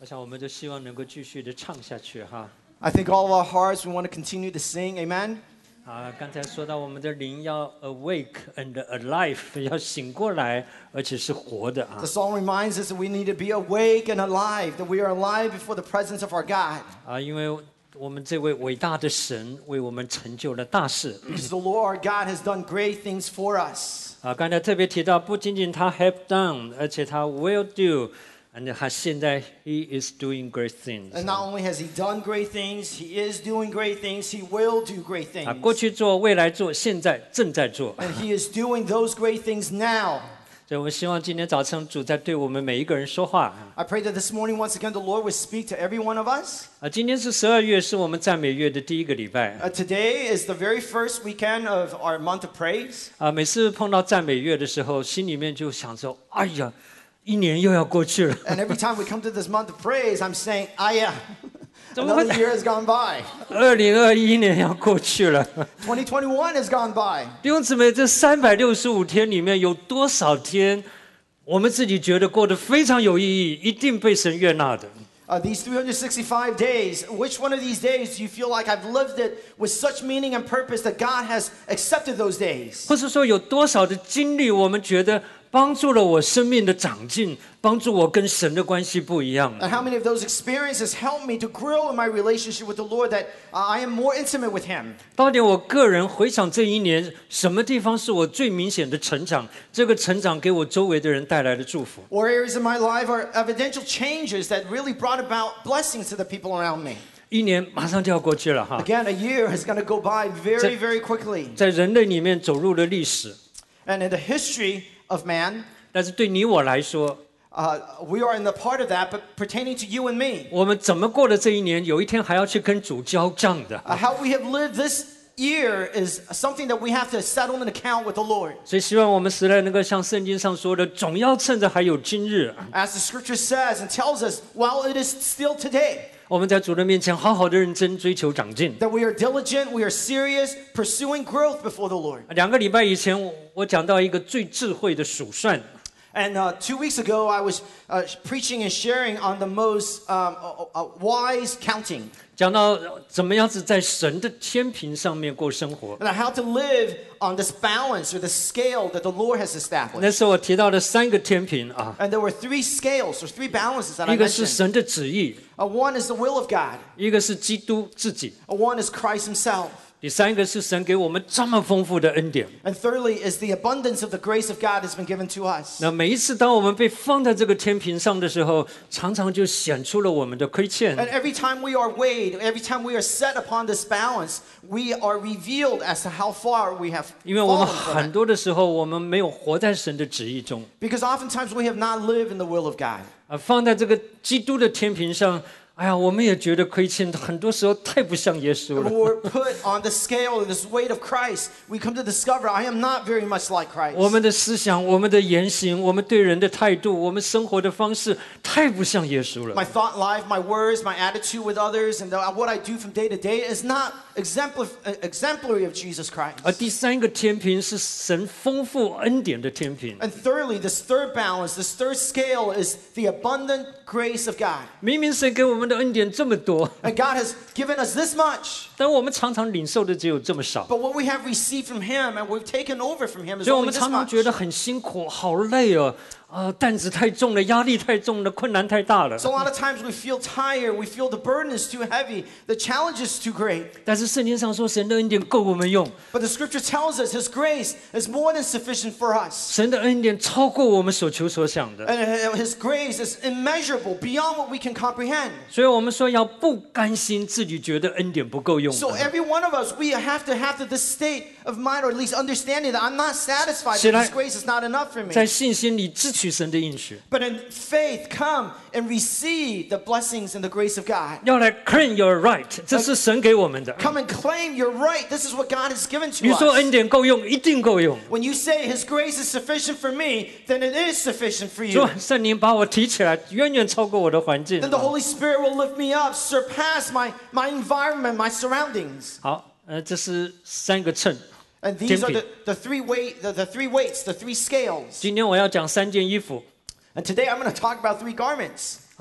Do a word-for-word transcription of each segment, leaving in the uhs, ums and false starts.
我想我们就希望能够继续的唱下去哈。 I think all of our hearts we want to continue to sing. Amen. 啊，刚才说到我们的灵要 awake and alive， 要醒过来，而且是活的啊。 The song reminds us that we need to be awake and alive, that we are alive before the presence of our God. 啊，因为我们这位伟大的神为我们成就了大事。 Because the Lord our God has done great things for us. 啊，刚才特别提到，不仅仅他 have done， 而且他 will do。 And 他现在 he is doing great things. And not only has he done great things, he is doing great things, he will do great 啊， things. 过去做，未来做，现在正在做。 And he is doing those great things now. 所以我们希望今天早晨主在对我们每一个人说话。 I pray that this morning, once again, the Lord will speak to every one of us. 啊，今天是十二月，是我们赞美月的第一个礼拜。 Uh, today is the very first weekend of our month of praise. 啊，每次碰到赞美月的时候，心里面就想着，哎呀，一年又要过去了。 And every time we come to this month of praise, I'm saying, ah, yeah, 怎么会 another year has gone by. 二零二一年要过去了。 twenty twenty-one has gone by. 弟兄姊妹，这三百六十五天里面有多少天，我们自己觉得过得非常有意义，一定被神悦纳的？ Uh, these three hundred sixty-five days, which one of these days do you feel like I've lived it with such meaning and purpose that God has accepted those days? 或是说有多少的经历，我们觉得帮助了我生命的长进，帮助我跟神的关系不一样。 And how many of those experiences helped me to grow in my relationship with the Lord, that uh, I am more intimate with Him? 到底我个人回想这一年，什么地方是我最明显的成长？这个成长给我周围的人带来的祝福。 Or areas in my life are evidential changes that really brought about blessings to the people around me? 一年马上就要过去了哈， Again, a year is going to go by very, very quickly. 在人类里面走入了历史， And in the history of man, 但是对你我来说， uh, we are in the part of that, but pertaining to you and me. 我们怎么过的这一年，有一天还要去跟主交账的。 Uh, how we have lived this year is something that we have to settle an account with the Lord. 所以希望我们时代能够像圣经上说的，总要趁着还有今日， As the scripture says and tells us, while it is still today, 我们在主的面前好好的认真追求长进。 that we are diligent, we are serious, pursuing growth before the Lord. 两个礼拜以前，我我讲到一个最智慧的数算。 And uh, two weeks ago, I was uh, preaching and sharing on the most um, uh, uh, wise counting. 讲到怎么样子在神的天平上面过生活。 And how to live on this balance or the scale that the Lord has 那 established. 时候我提到了三个天平啊， And there were three scales or three balances that I 一个是 mentioned. 神的旨意， Uh, one is the will of God. 一个是基督自己， Uh, one is Christ himself. 第三个是神给我们这么丰富的恩典。 And thirdly is the abundance of the grace of God has been given to us. 那每一次当我们被放在这个天平上的时候，常常就显出了我们的亏欠。 And every time we are weighed, every time we are set upon this balance, we are revealed as to how far we have 因为我们 fallen from 很 it. 多的时候，我们没有活在神的旨意中， Because oftentimes we have not lived in the will of God. 啊，放在这个基督的天平上，哎呀，我们也觉得亏欠，很多时候太不像耶稣 When 了。 we're put on the scale of this weight of Christ, we come to discover I am not very much like Christ. 我们的思想、我们的言行、我们对人的态度、我们生活的方式，太不像耶稣了。 My thought life, my words, my attitude with others, and the, what I do from day to day is not exemplar, exemplary of Jesus Christ. 而第三个天平是神丰富恩典的天平。 And thirdly, this third balance, this third scale is the abundant grace of God. 明明神给我们的恩典这么多， And God has given us this much, 但我们常常领受的只有这么少， but what we have received from Him and we've taken over from Him is 所以我 only 们 this 常常 much. 觉得很辛苦、好累哦，啊，担子太重了，压力太重了，困难太大了。 So a lot of times we feel tired, we feel the burden is too heavy, the challenge is too great. 但是圣经上说，神的恩典够我们用， But the scripture tells us His grace is more than sufficient for us. 神的恩典超过我们所求所想的。 And His grace is immeasurable, beyond what we can comprehend. 所以我们说要不甘心自己觉得恩典不够用。 So every one of us, we have to have to this state of mind, or at least understanding that I'm not satisfied, Should that I- His grace is not enough for me. 在信心里支取神的应许， But in faith, come and receive the blessings and the grace of God. 要来 claim your right， 这是神给我们的。 Come and claim your right. This is what God has given 你 to 说恩 us. 典够用，一定够用。 When you say His grace is sufficient for me, then it is sufficient for 说 you. 圣灵把我提起来，远远超过我的环境。 Then the Holy Spirit will lift me up, surpass my, my environment, my surroundings. 好，呃，这是三个秤。 And these are Tempting. the, the three weight, the, the three weights, the three scales. 今天我要讲三件衣服 And today I'm going to talk about three garments. 啊，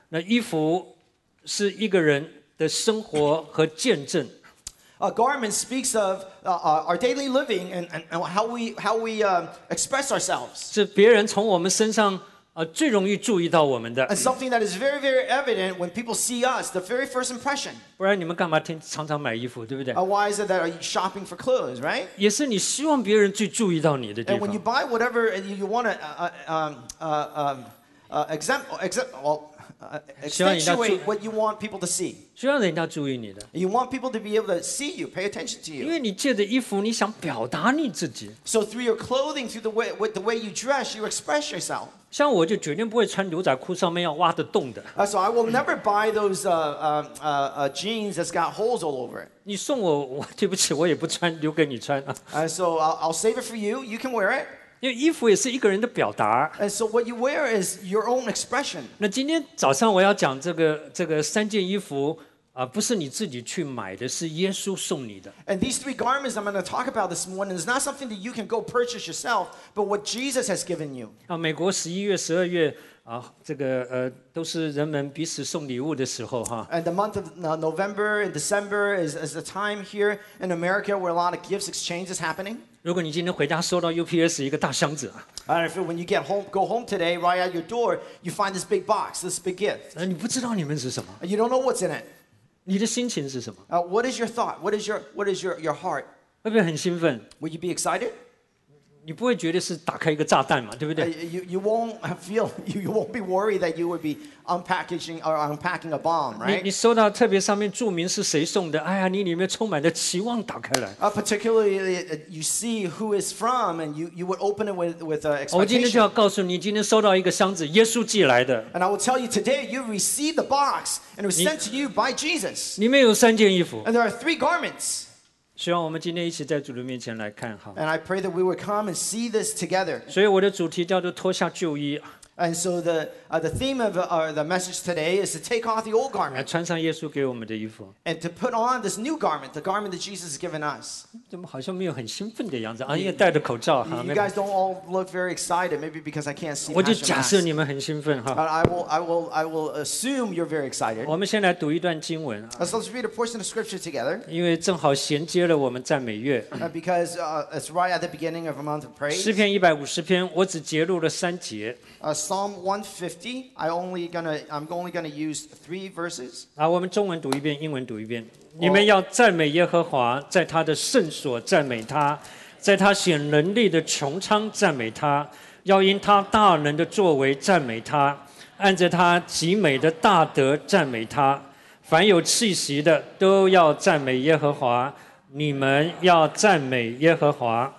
那衣服是一个人的生活和见证。 A garment speaks of uh, our daily living and, and, and how we how we uh, express ourselves. 是别人从我们身上呃最容易注意到我们的。 And something that is very very evident when people see us, the very first impression. 不然你们干嘛天常常买衣服，对不对？ Uh, why is it that are you shopping for clothes, right? 也是你希望别人最注意到你的地 And when you 方。 buy whatever you, you want to uh, uh, um, uh, um, uh, exempt, exempt, well, uh, accentuate what you want people to see. 需要人家注意你的， You want people to be able to see you, pay attention to 因 you. 为你借着衣服，你想表达你自己。 So through your clothing, through the way, with the way you dress, you express yourself. 像我就绝对不会穿牛仔裤，上面要挖得洞的。 Uh, so I will never buy those uh, uh, uh, uh, jeans that's got holes all over it. 你送我，我对不起，我也不穿，留给你穿啊。 Uh, so I'll, I'll save it for you. You can wear it. 因为衣服也是一个人的表达。 And so what you wear is your own expression. 那今天早上我要讲这个这个三件衣服啊、不是你自己去买的，是耶稣送你的。 And these three garments I'm going to talk about this morning is not something that you can go purchase yourself, but what Jesus has given you. 啊，美国十一月、十二月啊，这个呃都是人们彼此送礼物的时候哈。 And the month of uh, November and December is, is a time here in America where a lot of gifts exchange is happening. 如果你今天回家收到 U P S 一个大箱子啊， And if when you get home, go home today, right at your door, you find this big box, this big gift. 呃，你不知道里面是什么， And you don't know what's in it. 你的心情是什么？ Uh, what is your thought? What is your what is your, your heart? 会不会很兴奋？ Will you be excited? 你不会觉得是打开一个炸弹嘛，对不 Uh, 对？ you, you won't feel you, you won't be worried that you would be unpackaging or unpacking a bomb, 你 right? 你收到特别上面注明是谁送的，哎呀，你里面充满了期望，打开来。 Uh, particularly, uh, you see who is from, and you, you would open it with with uh, 我今天就 expectation. 要告诉你，今天收到一个箱子，耶稣寄来的， And I will tell you today, you received the box, and it was sent to you by Jesus. 里面有三件衣服。 And there are three garments. 希望我们今天一起在主的面前来看哈。 And I pray that we would come and see this together. 所以我的主题叫做脱下旧衣， And so the uh, the theme of uh, the message today is to take off the old 来 garment 穿上耶稣给我们的衣服。 and to put on this new garment, the garment that Jesus has given us. 怎么好像没有很兴奋的样子啊？因为戴着口罩哈 You， 没 guys don't all look very excited, maybe because I can't see 我就 past your 假设 mask. 你们很兴奋 But 哈。 I will, I will, I will assume you're very excited. 我们先来读一段经文啊， Uh, So let's read a portion of scripture together 因为正好衔接了我们赞美乐。 uh, because uh, it's right at the beginning of a month of 诗 praise. 篇一百五十篇，我只截录了三节 Uh, Psalm one fifty. I only gonna, I'm only gonna use three verses. 啊。我们中文读一遍，英文读一遍。你们要赞美耶和华，在他的圣所赞美他，在他显能力的穹苍赞美他，要因他大能的作为赞美他，按着他极美的大德赞美他。凡有气息的都要赞美耶和华，你们要赞美耶和华。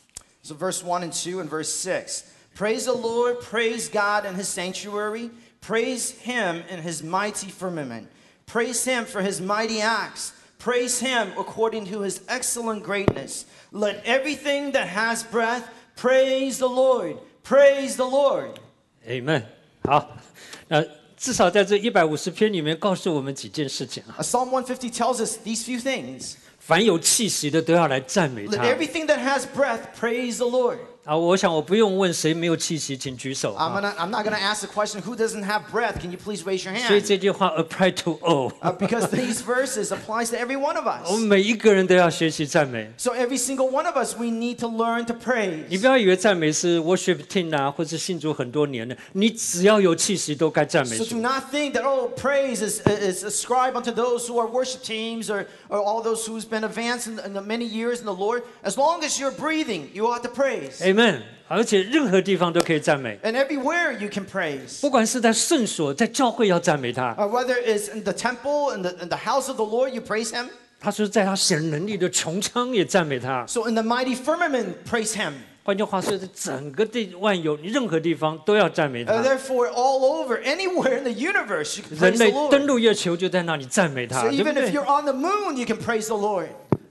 So verse one and two and verse six. Praise the Lord, praise God in his sanctuary, praise him in his mighty firmament. Praise him for his mighty acts. Praise him according to his excellent greatness. Let everything that has breath praise the Lord. Praise the Lord. Amen。好，那至少在这一百五十篇里面，告诉我们几件事情啊。 Uh, Psalm one fifty tells us these few things. 凡有气息的都要来赞美 Let 他。 everything that has breath praise the Lord. 啊，我想我不用问谁没有气息，请举手。 I'm, gonna, I'm not going to ask the question, who doesn't have breath? Can you please raise your 所以 hand? 这句话 apply to all， Uh, because these verses applies to every one of 我们 us. 每一个人都要学习赞美。 So every single one of us, we need to learn to 你 praise. 不要以为赞美是 worship team 啊，或是信主很多年的，你只要有气息都该赞美 So do 主。 not think that, oh, praise is, is ascribed unto those who are worship teams or, or all those who's been advanced in, in the many years in the Lord. As long as you're breathing, you ought to praise. Amen。而且任何地方都可以赞美， And everywhere you can praise. 不管是在圣所，在教会要赞美他。 Uh, whether it's in the temple, in the, in the house of the Lord, you praise him. 他说，在他显能力的穹苍也赞美他。 So in the mighty firmament, praise him. 换句话说，在整个地万有任何地方都要赞美 Uh, 他。 therefore, all over, anywhere in the universe, you can 人 praise the 类登 Lord. 陆月球就在那里赞美他， So 对不 even if 对？ you're on the moon, you can praise the Lord.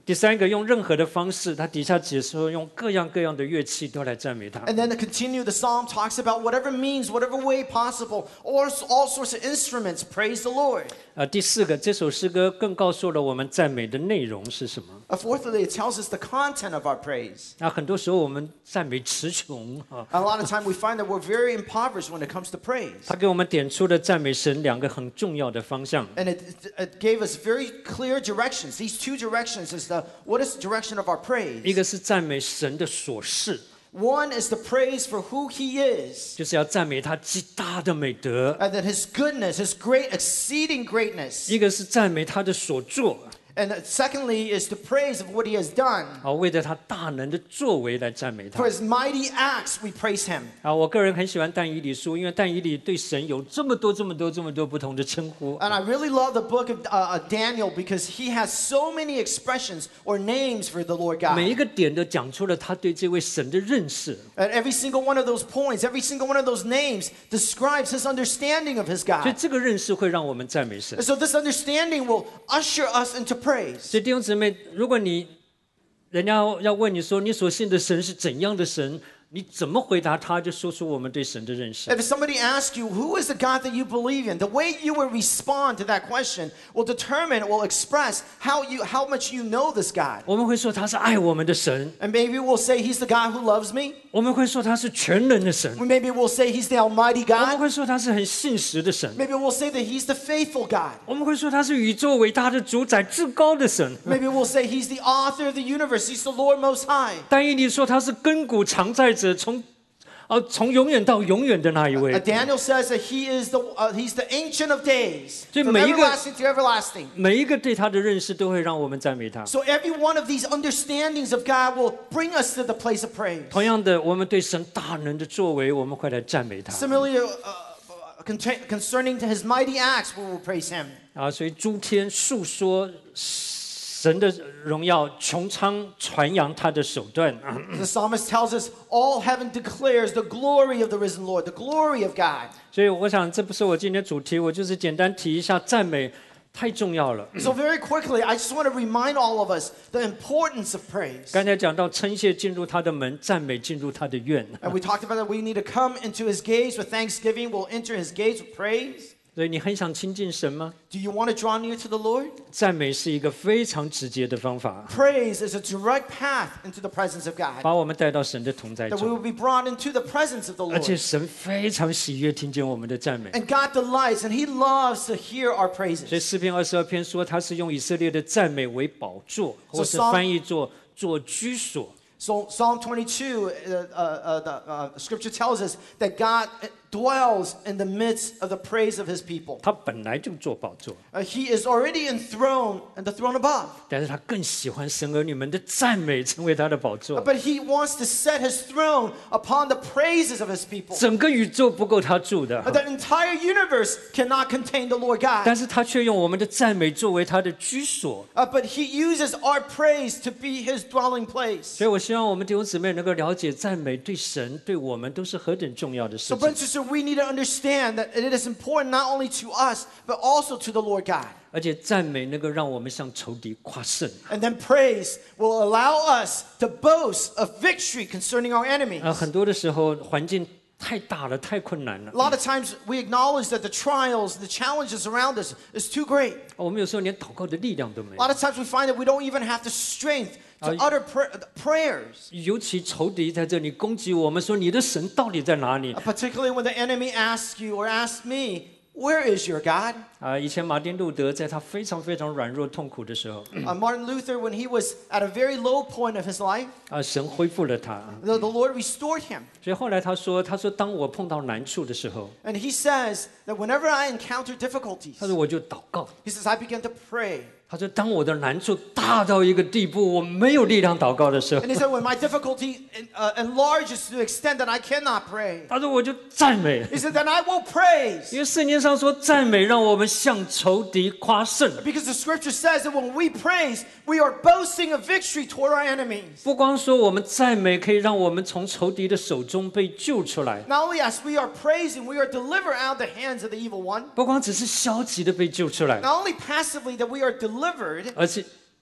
第三个，用任何的方式，他底下解说用各样各样的乐器都来赞美他。 And then to continue, the psalm talks about whatever means, whatever way possible, or all sorts of instruments, praise the Lord. 啊，第四个，这首诗歌更告诉了我们赞美的内容是什么。 Uh, fourthly, it tells us the content of our praise. 那很多时候我们赞美词穷啊， A lot of time we find that we're very impoverished when it comes to praise. 他给我们点出了赞美神两个很重要的方向。 And it, it gave us very clear directions. These two directions is the what is the direction of our 一 praise? 个是赞美神的所事， One is the praise for who he is, 就是要赞美他极大的美德； and then his goodness, his great exceeding greatness. 一个是赞美他的所作， And secondly is the praise of what he has done. 啊，为了他大能的作为来赞美他 For。his mighty acts, we praise him. 啊，我个人很喜欢但以理书，因为但以理对神有这么多、这么多、这么多不同的称呼。 And I really love the book of uh, uh, Daniel because he has so many expressions or names for the Lord 每一 God. 个点都讲出了他对这位神的认识。 And every single one of those points, every single one of those names describes his understanding of his 所以 God. 这个认识会让我们赞美神 And。so this understanding will usher us into praise. 所以弟兄姊妹，如果你人家要问你说你所信的神是怎样的神，你怎么回答他，就说出我们对神的认识。 If somebody asks you, who is the God that you believe in? The way you will respond to that question will determine, will express how you, how much you know this God. 我们会说他是爱我们的神， And maybe we'll say he's the God who loves me. 我们会说他是全能的神， Maybe we'll say he's the Almighty 我们 God. 会说他是很信实的神， Maybe we'll say that he's the faithful God. 我们会说他是宇宙伟大的主宰、至高的神。 Maybe we'll say he's the author of the universe. He's the Lord Most High. 但以理说他是亘古常在者，从呃从永远到永远的那一 Uh, 位。 Daniel says that he is the uh, he's the ancient of days, 所以 from 每一个- everlasting to everlasting. 每一个对他的认识都会让我们赞美他。 So every one of these understandings of God will bring us to the place of praise. 同样的，我们对神大能的作为，我们会来赞美他。 Similarly, uh, uh, contain- concerning to his mighty acts, we will praise him. 啊，所以诸天述说神的荣耀，穹苍传扬他的手段。 The psalmist tells us, all heaven declares the glory of the risen Lord, the glory of God. 所以我想，这不是我今天的主题，我就是简单提一下赞美太重要了。 So very quickly, I just want to remind all of us the importance of praise. 刚才讲到称谢进入他的门，赞美进入他的院。 And we talked about that we need to come into his gates with thanksgiving. We'll enter his gates with praise. 所以你很想亲近神吗？ Do you want to draw near to the Lord? 赞美是一个非常直接的方法， Praise is a direct path into the presence of God. 把我们带到神的同在 That we 中。 will be brought into the presence of the 而且 Lord. 神非常喜悦听见我们的赞美。 And God delights and he loves to hear our 所以 praises. 诗篇二十二篇说，他是用以色列的赞美为宝座，或是 Psalm- 翻译作做居所。 So Psalm twenty-two, uh, uh, uh, the uh, scripture tells us that God dwells in the midst of the praise of his people. 他本来就做宝座， Uh, he is already enthroned in the throne above. 但是他更喜欢神儿女们的赞美成为他的宝座。 But he wants to set his throne upon the praises of his people. 整个宇宙不够他住的， The entire universe cannot contain the Lord God. 但是他却用我们的赞美作为他的居所。 Uh, but he uses our praise to be his dwelling place. 所以我希望我们弟兄姊妹能够了解，赞美对神、对我们都是何等重要的事 So, 情。 brothers and sisters, we need to understand that it is important not only to us, but also to the Lord God. 而且赞美能够让我们向仇敌夸胜。 And then praise will allow us to boast of victory concerning our enemies. 呃，很多的时候环境太大了，太困难了 A。lot of times we acknowledge that the trials, the challenges around us is too great. 我们有时候连祷告的力量都没 A 有 lot，of times we find that we don't even have the strength to Uh, utter pra- prayers. 尤其仇敌在这里攻击我们，说你的神到底在哪里 Uh,？Particularly when the enemy asks you or asks me, where is your God? 啊，以前马丁路德在他非常非常软弱痛苦的时候， Uh, Martin Luther, when he was at a very low point of his life, 啊，神恢复了他。 the, the Lord restored him. 所以后来他说，他说当我碰到难处的时候， And he says that whenever I encounter difficulties, 他说我就祷告。 he says, I begin to pray. 他说当我的难处大到一个地步，我没有力量祷告的时候 And，he said, when my difficulty uh, enlarges to the extent that I cannot pray, 他说我就赞美。 he said, then I will praise. 因为圣经上说，赞美让我们向仇敌夸胜。 Because the scripture says that when we praise, we are boasting of victory toward our enemies. 不光说我们赞美可以让我们从仇敌的手中被救出来， Not only as we are praising, we are delivered out of the hands of the evil one. 不光只是消极的被救出来， Not only passively that we are delivered, 而且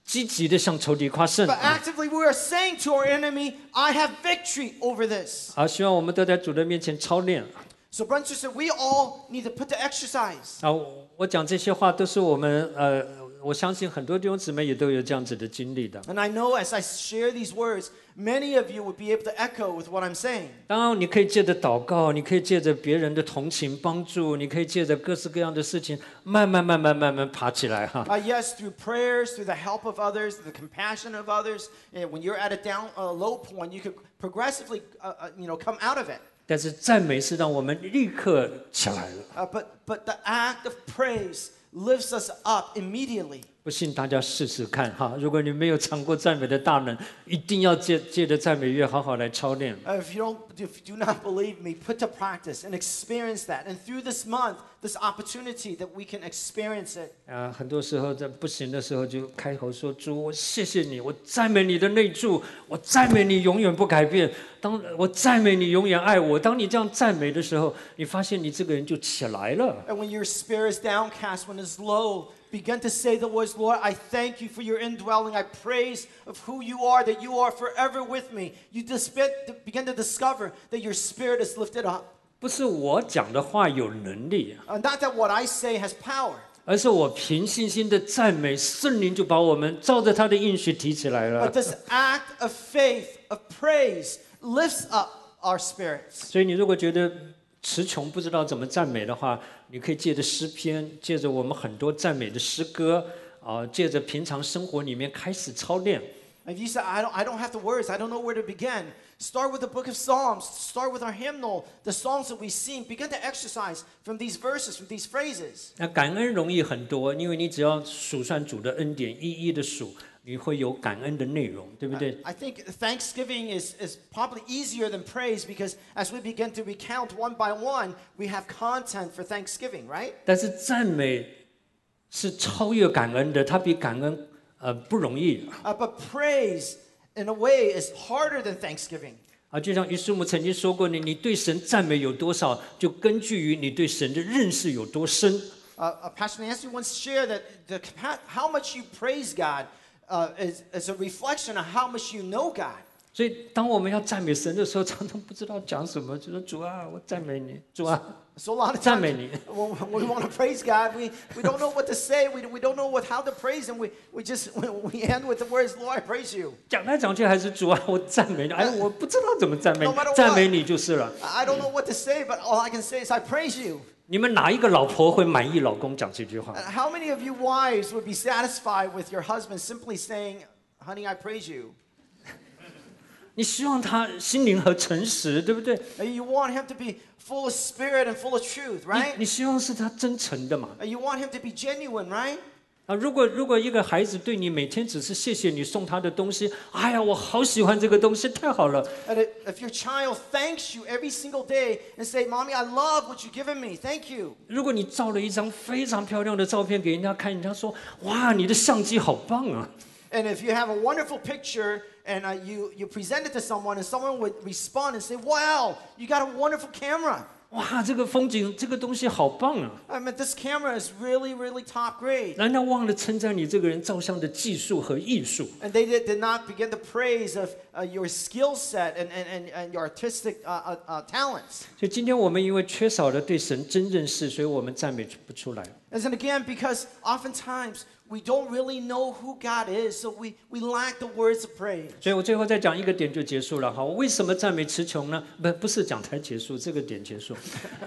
积极的向仇敌夸胜。 But actively we are saying to our enemy, I have victory over this. 好，希望我们都在主的面前操练。 So brothers and sisters, we all need to put to exercise. 啊，我讲这些话都是我们呃，我相信很多弟兄姊妹也都有这样子的经历的。 And I know as I share these words, many of you would be able to echo with what I'm saying. 当然，你可以借着祷告，你可以借着别人的同情帮助，你可以借着各式各样的事情，慢慢慢慢慢慢爬起来哈。 Uh, yes, through prayers, through the help of others, through the compassion of others. And when you're at a down, a low point, you could progressively, uh, uh, you know, come out of it. 但是赞美是让我们立刻起来了。 Uh, but but the act of praise lifts us up immediately. 不信大家试试看哈，如果你没有尝过赞美的大能，一定要借借着赞美乐好好来操练。 Uh, if you don't, if you do not believe me, put to practice and experience that. And through this month, this opportunity that we can experience it. 啊，很多时候在不行的时候就开口说：“主，我谢谢你，我赞美你的内助，我赞美你永远不改变。当我赞美你永远爱我。当你这样赞美的时候，你发现你这个人就起来了。 And when your spirit is downcast, when it's low, begin to say the words, Lord, I thank you for your indwelling. I praise of who you are, that you are forever with me. You just begin to discover that your spirit is lifted up. 不是我讲的话有能力， Uh, not that what I say has power, 而是我凭信心的赞美，圣灵就把我们照着他的应许提起来 but 了。 this act of faith, of praise, lifts up our spirits. 所以你如果觉得词穷不知道怎么赞美的话，你可以借着诗篇，借着我们很多赞美的诗歌啊，借着平常生活里面开始操练。 If you say, I don't, I don't have the words, I don't know where to begin, start with the book of Psalms, start with our hymnal, the songs that we sing, begin to exercise from these verses, from these phrases. 那感恩容易很多，因为你只要数算主的恩典，一一的数，你会有感恩的内容，对不对？ I think thanksgiving is, is probably easier than praise because as we begin to recount one by one, we have content for thanksgiving, right? 但是赞美是超越感恩的，它比感恩呃不容易 Uh, but praise, in a way, is harder than thanksgiving. 啊。就像于师母曾经说过，你你对神赞美有多少，就根据于你对神的认识有多深。 Uh, uh, Pastor Nancy once shared that the, capa- how much you praise God uh, is, is a reflection of how much you know God. 所以，当我们要赞美神的时候，常常不知道讲什么，就说主啊，我赞美你，主啊。 So a lot of 赞 times 美你。 when when we want to praise God, we, we don't know what to say. We, we don't know what, how to praise Him. We, we just we end with the words, Lord, I praise you. 讲来讲去还是主啊，我赞美你。哎，我不知道怎么赞美 No 你 matter，what 赞美你就是了。 I don't know what to say, but all I can say is I praise you. 你们哪一个老婆会满意老公讲这句话？ And how many of you wives would be satisfied with your husband simply saying, honey, I praise you? 你希望他心灵和诚实，对不对？ And you want him to be full of spirit and full of truth, 你 right? 你希望是他真诚的嘛？ And you want him to be genuine, right? 啊，如果如果一个孩子对你每天只是谢谢你送他的东西，哎呀，我好喜欢这个东西，太好了。 And if if your child thanks you every single day and say, Mommy, I love what you've given me. Thank you. 如果你照了一张非常漂亮的照片给人家看，人家说哇，你的相机好棒啊！ And if you have a wonderful picture and uh, you, you present it to someone and someone would respond and say, wow, you got a wonderful camera. 哇，这个风景，这个东西好棒啊！ I mean, this camera is really, really top grade. 难道忘了称赞你这个人照相的技术和艺术？ And they did, did not begin to praise of uh, your skill set and, and, and, and your artistic uh, uh, uh, talents. 所以今天我们因为缺少了对神真认识，所以我们赞美不出来。 And then again, because oftentimes we don't really know who God is, so we, we lack the words of praise. 所以我最后再讲一个点就结束了哈。我为什么赞美词穷呢？不，不是讲台结束，这个点结束。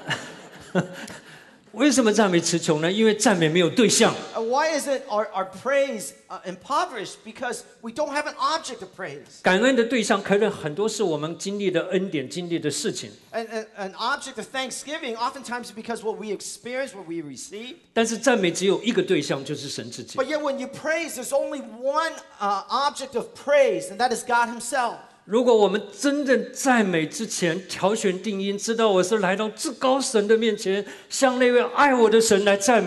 为什么赞美词穷呢？因为赞美没有对象。 Uh, why is it our, our praise uh, impoverished? Because we don't have an object of praise. 感恩的对象可能很多是我们经历的恩典、经历的事情， And, and an object of thanksgiving oftentimes because what we experience, what we receive. 但是赞美只有一个对象，就是神自己。 But yet when you praise, there's only one uh, object of praise, and that is God Himself. 如果我们真正赞美之前挑选定音，知道我是来到至高神的面前，向那位爱我的神来赞美，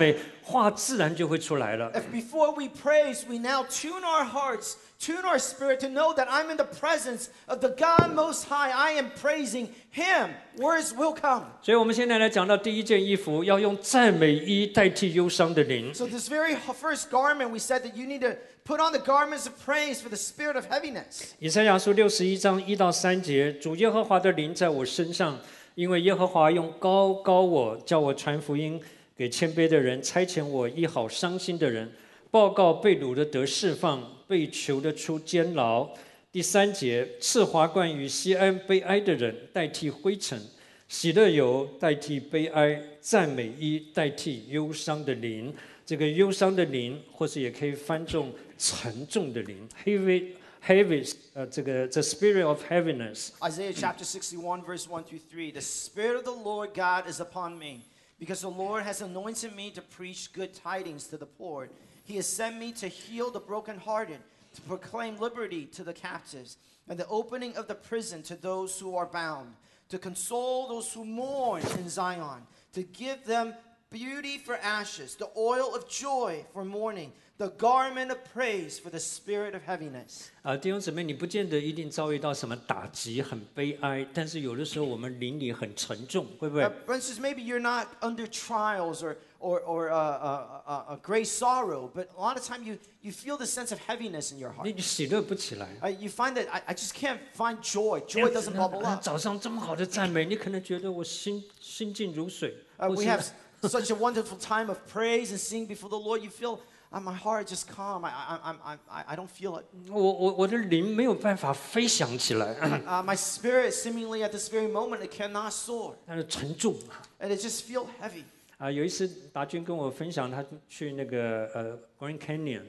话自然就会出来了。 If before we praise, we now tune our hearts, tune our spirit to know that I'm in the presence of the God Most High. I am praising Him. Words will come. 所以我们现在来讲到第一件衣服，要用赞美衣代替忧伤的灵。 So this very first garment, we said that you need to put on the garments of praise for the spirit of heaviness. 以赛亚书六十一章一到三节，主耶和华的灵在我身上，因为耶和华用膏膏我，叫我传福音给谦卑的人，差遣我医好伤心的人，报告被掳的得释放，被囚的出监牢。第三节，赐华冠与西安悲哀的人代替灰尘，喜乐油代替悲哀，赞美衣代替忧伤的灵。这个忧伤的灵，或是也可以翻中沉重的灵 ，heavy heavy， 呃，这个 the spirit of heaviness。 Isaiah chapter sixty-one, verse one through three. The Spirit of the Lord God is upon me, because the Lord has anointed me to preach good tidings to the poor. He has sent me to heal the brokenhearted, to proclaim liberty to the captives, and the opening of the prison to those who are bound, to console those who mourn in Zion, to give them beauty for ashes, the oil of joy for mourning, the garment of praise for the spirit of heaviness. 啊，弟兄姊妹，你不见得一定遭遇到什么打击，很悲哀，但是有的时候我们灵里很沉重，会不会 Uh,？for instance, maybe you're not under trials or or or uh, uh, uh, a great sorrow, but a lot of time you you feel the sense of heaviness in your heart. 你你喜乐不起来。 Uh, you find that I, I just can't find joy. Joy doesn't bubble 啊 up. 早上这么好的赞美，你可能觉得我心心静如水， Uh, 或 we 是 have such a wonderful time of praise and singing before the Lord. You feel uh, my heart just calm. I I I I I I don't feel it. 我我我的灵没有办法飞翔起来， Uh, my spirit, seemingly at this very moment, it cannot soar, 但是沉重。 and it just feel heavy. 啊，有一次达军跟我分享，他去那个呃 Grand Canyon，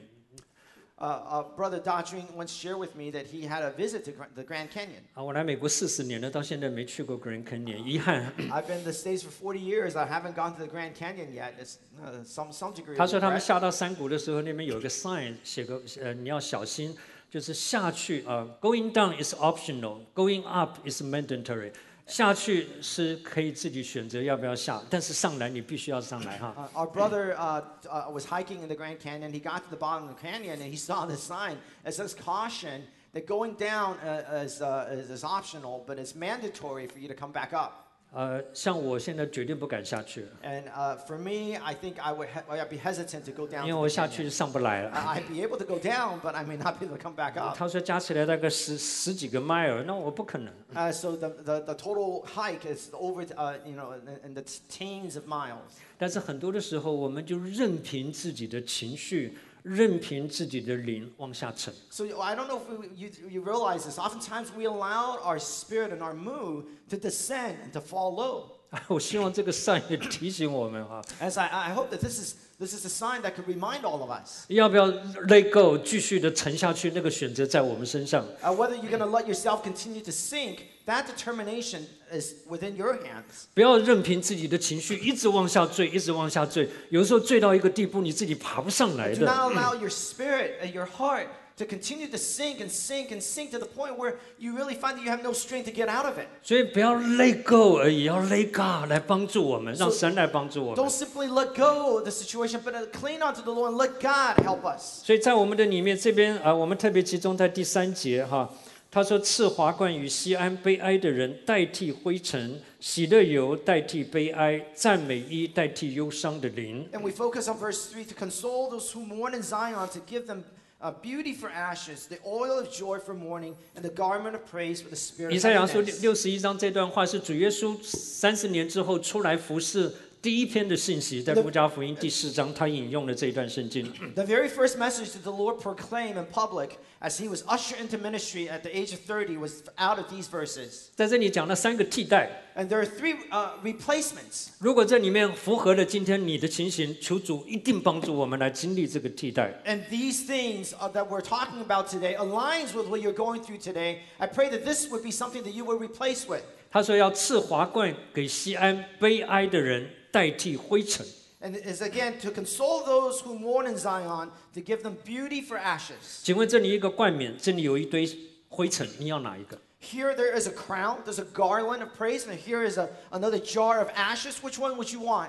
Uh, uh, Brother Dodring once shared with me that he had a visit to Gra- the Grand Canyon. 啊，我来美国四十年了，到现在没去过 Grand Canyon，遗憾。 I've been in the States for forty years. I haven't gone to the Grand Canyon yet. It's uh, some some degree. 他 of 说他们 regret. 下到山谷的时候，那边有一个 sign 写个呃你要小心，就是下去啊、呃、，going down is optional，going up is mandatory。下去是可以自己选择要不要下，但是上来你必须要上来哈。 Uh, our brother uh, uh, was hiking in the Grand Canyon. He got to the bottom of the canyon and he saw this sign. It says caution that going down uh, is, uh, is, is optional, but it's mandatory for you to come back up. 呃，像我现在绝对不敢下去了， And uh, for me, I think I would he- I'd be hesitant to go down. 因为 To 我 the 下去 canyon. 就上不来了。 I- I'd be able to go down, but I may not be able to come back up. 他说加起来大概十十几个 mile，那我不可能。 Uh, so the, the, the total hike is over, uh, you know, in, in the teens of miles. 但是很多的时候，我们就任凭自己的情绪，任凭自己的灵往下沉。 So I don't know if we, you, you realize this. Oftentimes we allow our spirit and our mood to descend and to fall low. 我希望这个善也提醒我们哈， As I, I hope that this is, this is a sign that could remind all of us. 要不要 let go，继续的沉下去？那个选择在我们身上。 Uh, whether you're going to let yourself continue to sink, that determination is within your hands. 不要任凭自己的情绪一直往下坠，一直往下坠。有时候坠到一个地步，你自己爬不上来 Do 的。 not allow your spirit and your heart to continue to sink and sink and sink to the point where you really find that you have no strength to get out of it. 所以不要 let go 而已，要 let God 来帮助我们，让神来帮助我们 Don't。simply let go of the situation, but uh, cling onto the Lord and let God help us. 所以在我们的里面这边啊，我们特别集中在第三节哈。他说：“赐华冠与西安悲哀的人代替灰尘，喜乐油代替悲哀，赞美衣代替忧伤的灵。” And we focus on verse three to console those who mourn in Zion, to give them uh, beauty for ashes, the oil of joy for mourning, and the garment of praise for the spirit 以 of 赛亚书 heaviness. 六十一章这段话是主耶稣三十年之后出来服侍第一篇的信息，在路加福音第四章，他引用了这一段圣经。 The very first message that the Lord proclaimed in public as he was ushered into ministry at the age of thirty was out of these verses. 在这里讲了三个替代， And there are three uh, replacements. 如果这里面符合了今天你的情形，求主一定帮助我们来经历这个替代。 And these things uh, that we're talking about today aligns with what you're going through today. I pray that this would be something that you would replace with. 他说要赐华冠给西安悲哀的人，代替灰尘。 And it is again to console those who mourn in Zion, to give them beauty for ashes. 请问这里一个冠冕，这里有一堆灰尘，你要哪一个？ Here there is a crown, there's a garland of praise, and here is a, another jar of ashes. Which one would you want?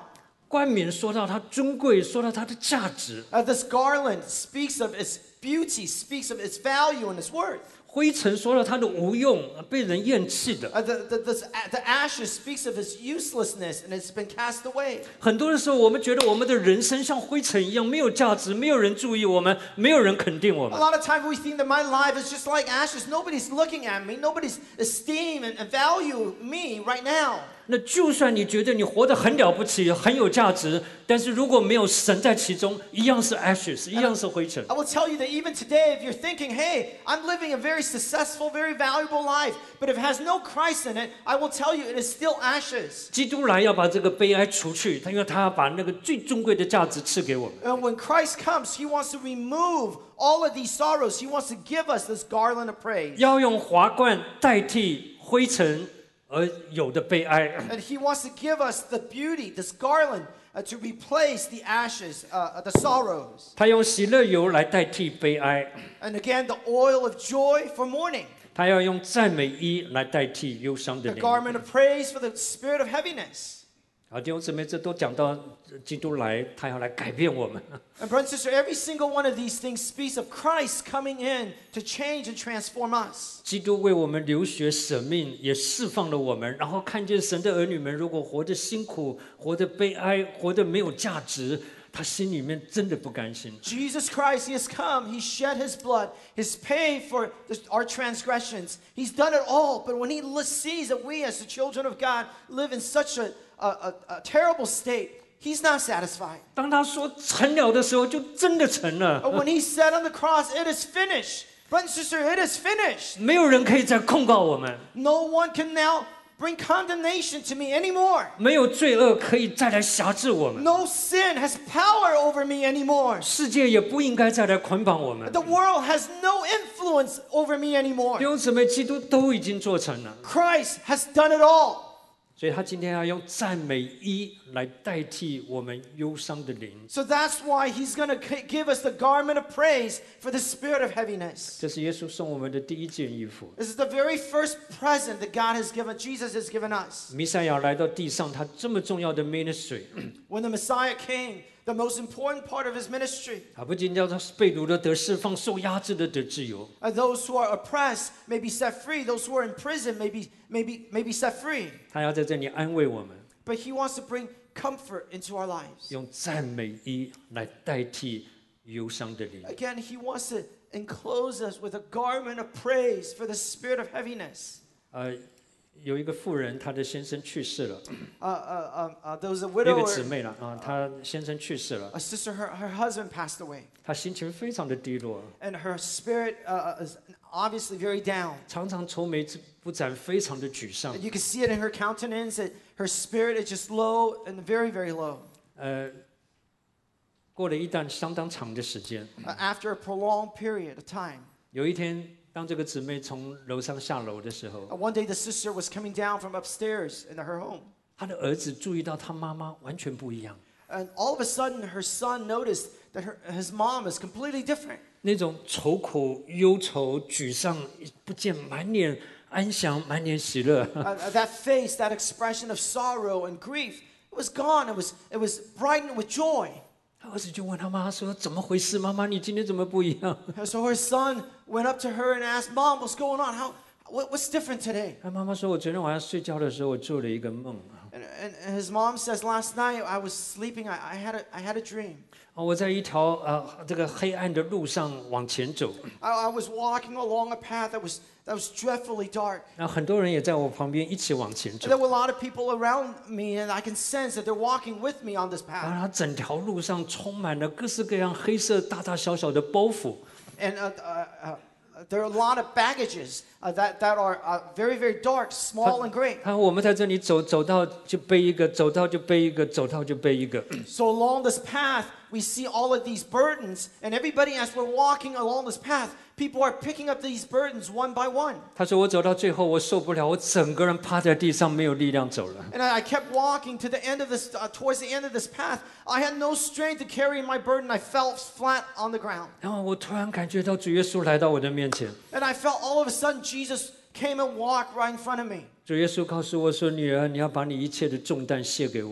冠冕，说到它尊贵，说到它的价值。 Uh, this garland speaks of its beauty, speaks of its value and its worth. 灰尘说到它的无用，被人厌弃的。 Uh, the, the, this, the ashes speaks of its uselessness and it's been cast away. 很多的时候，我们觉得我们的人生像灰尘一样，没有价值，没有人注意我们，没有人肯定我 A 们。 lot of times we think that my life is just like ashes. Nobody's looking at me. Nobody's esteem and, and value me right now. 那就算你觉得你活得很了不起，很有价值，但是如果没有神在其中，一样是 ashes， 一样是灰尘。 I will tell you that even today, if you're thinking, hey, I'm living a very successful, very valuable life, but if it has no Christ in it, I will tell you it is still ashes. 基督来要把这个悲哀除去，他因为他要把那个最尊贵的价值赐给我们。 And when Christ comes, he wants to remove all of these sorrows. He wants to give us this garland of praise. 要用华冠代替灰尘而有的悲哀。 And he wants to give us the beauty, this garland, uh, to replace the ashes, uh, the sorrows. 他用喜乐油来代替悲哀， And again, the oil of joy for mourning. 他要用赞美衣来代替忧伤的 The 灵。 garment of praise for the spirit of heaviness. 好，弟兄姊妹，这都讲到基督来，他要来改变我们。 And brother and sister, every single one of these things speaks of Christ coming in to change and transform us. 基督为我们流血舍命，也释放了我们，然后看见神的儿女们如果活得辛苦、活得悲哀、活得没有价值，他心里面真的不甘心。 Jesus Christ, he has come. He shed his blood. He's paid for our transgressions. He's done it all. But when he sees that we as the children of God live in such a, a, a, a terrible state, he's not satisfied. 当他说成了的时候，就真的成了。 But when he said on the cross, it is finished. Brother and sister, it is finished. 没有人可以再控告我们， No one can now bring condemnation to me anymore. 没有罪恶可以再来辖制我们， No sin has power over me anymore. 世界也不应该再来捆绑我们。 The world has no influence over me 弟 anymore. 兄姊妹，基督都已经做成了， Christ has done it all. 所以他今天要用赞美衣来代替我们忧伤的灵。 So that's why he's going to give us the garment of praise for the spirit of heaviness. 这是耶稣送我们的第一件衣服。 This is the very first present that God has given, Jesus has given us. 弥赛亚来到地上，他这么重要的 ministry， When the Messiah came, the most important part of his ministry, 他不仅叫他被掳的得释放，受压制的得自由。 uh, those who are oppressed may be set free, those who are in prison may be, may be, may be set free. 他要在这里安慰我们， But he wants to bring comfort into our lives. 用赞美衣来代替忧伤的灵。 Again, he wants to enclose us with a garment of praise for the spirit of heaviness. 呃，有一个妇人，她的先生去世了， Uh, uh, uh, uh, there was a 有一个姊 widower, 妹了啊，她先生去世了， a sister, her, her husband passed away. 她心情非常的低落， And her spirit uh, is obviously very down. 常常愁眉不展，非常的沮丧 And。you can see it in her countenance that her spirit is just low and very, very low. 呃，过了一段相当长的时间， Uh, after a prolonged period of time, 有一天，当这个姊妹从楼上下楼的时候， uh, one day the sister was coming down from upstairs into her home. 她的儿子注意到她妈妈完全不一样， And all of a sudden, her son noticed that her, his mom is completely different. 那种愁苦、忧愁、沮丧不见，满脸安详，满脸喜乐。 Uh, uh, that face, that expression of sorrow and grief, it was gone. It was, it was brightened with joy. 他儿子就问他妈说：“怎么回事？妈妈，你今天怎么不一样 And so her son went up to her and asked, Mom, what's going on? How, what, what's different today?？” 他妈妈说：“我昨天晚上睡觉的时候，我做了一个梦 And, and, and his mom says, last night I was sleeping, I, I, had, a, I had a dream. 啊，我在一条呃这个黑暗的路上往前走， I, I was walking along a path that was, that was dreadfully dark. 然后很多人也在我旁边一起往前 And 走 there。were a lot of people around me, and I can sense that they're walking with me on this 然 path. 后他整条路上充满了各式各样黑色大大小小的包袱， And uh, uh, uh, there are a lot of baggages uh, that, that are uh, very, very dark, small and great. 他说我们在这里走，走到就背一个，走到就背一个，走到就背一个。 So along this path, we see all of these burdens, and everybody, as we're walking along this path, people are picking up these burdens one by one. 他说我走到最后我受不了，我整个人趴在地上没有力量走了。 And I I kept walking to the end of this, uh, towards the end of this path. I had no strength to carry my burden. I fell flat on the ground. 然后我突然感觉到主耶稣来到我的面前， And I felt all of a sudden Jesus came and walked right in front of me. 主耶稣告诉我说：“女儿，你要把你一切的重担卸给我。”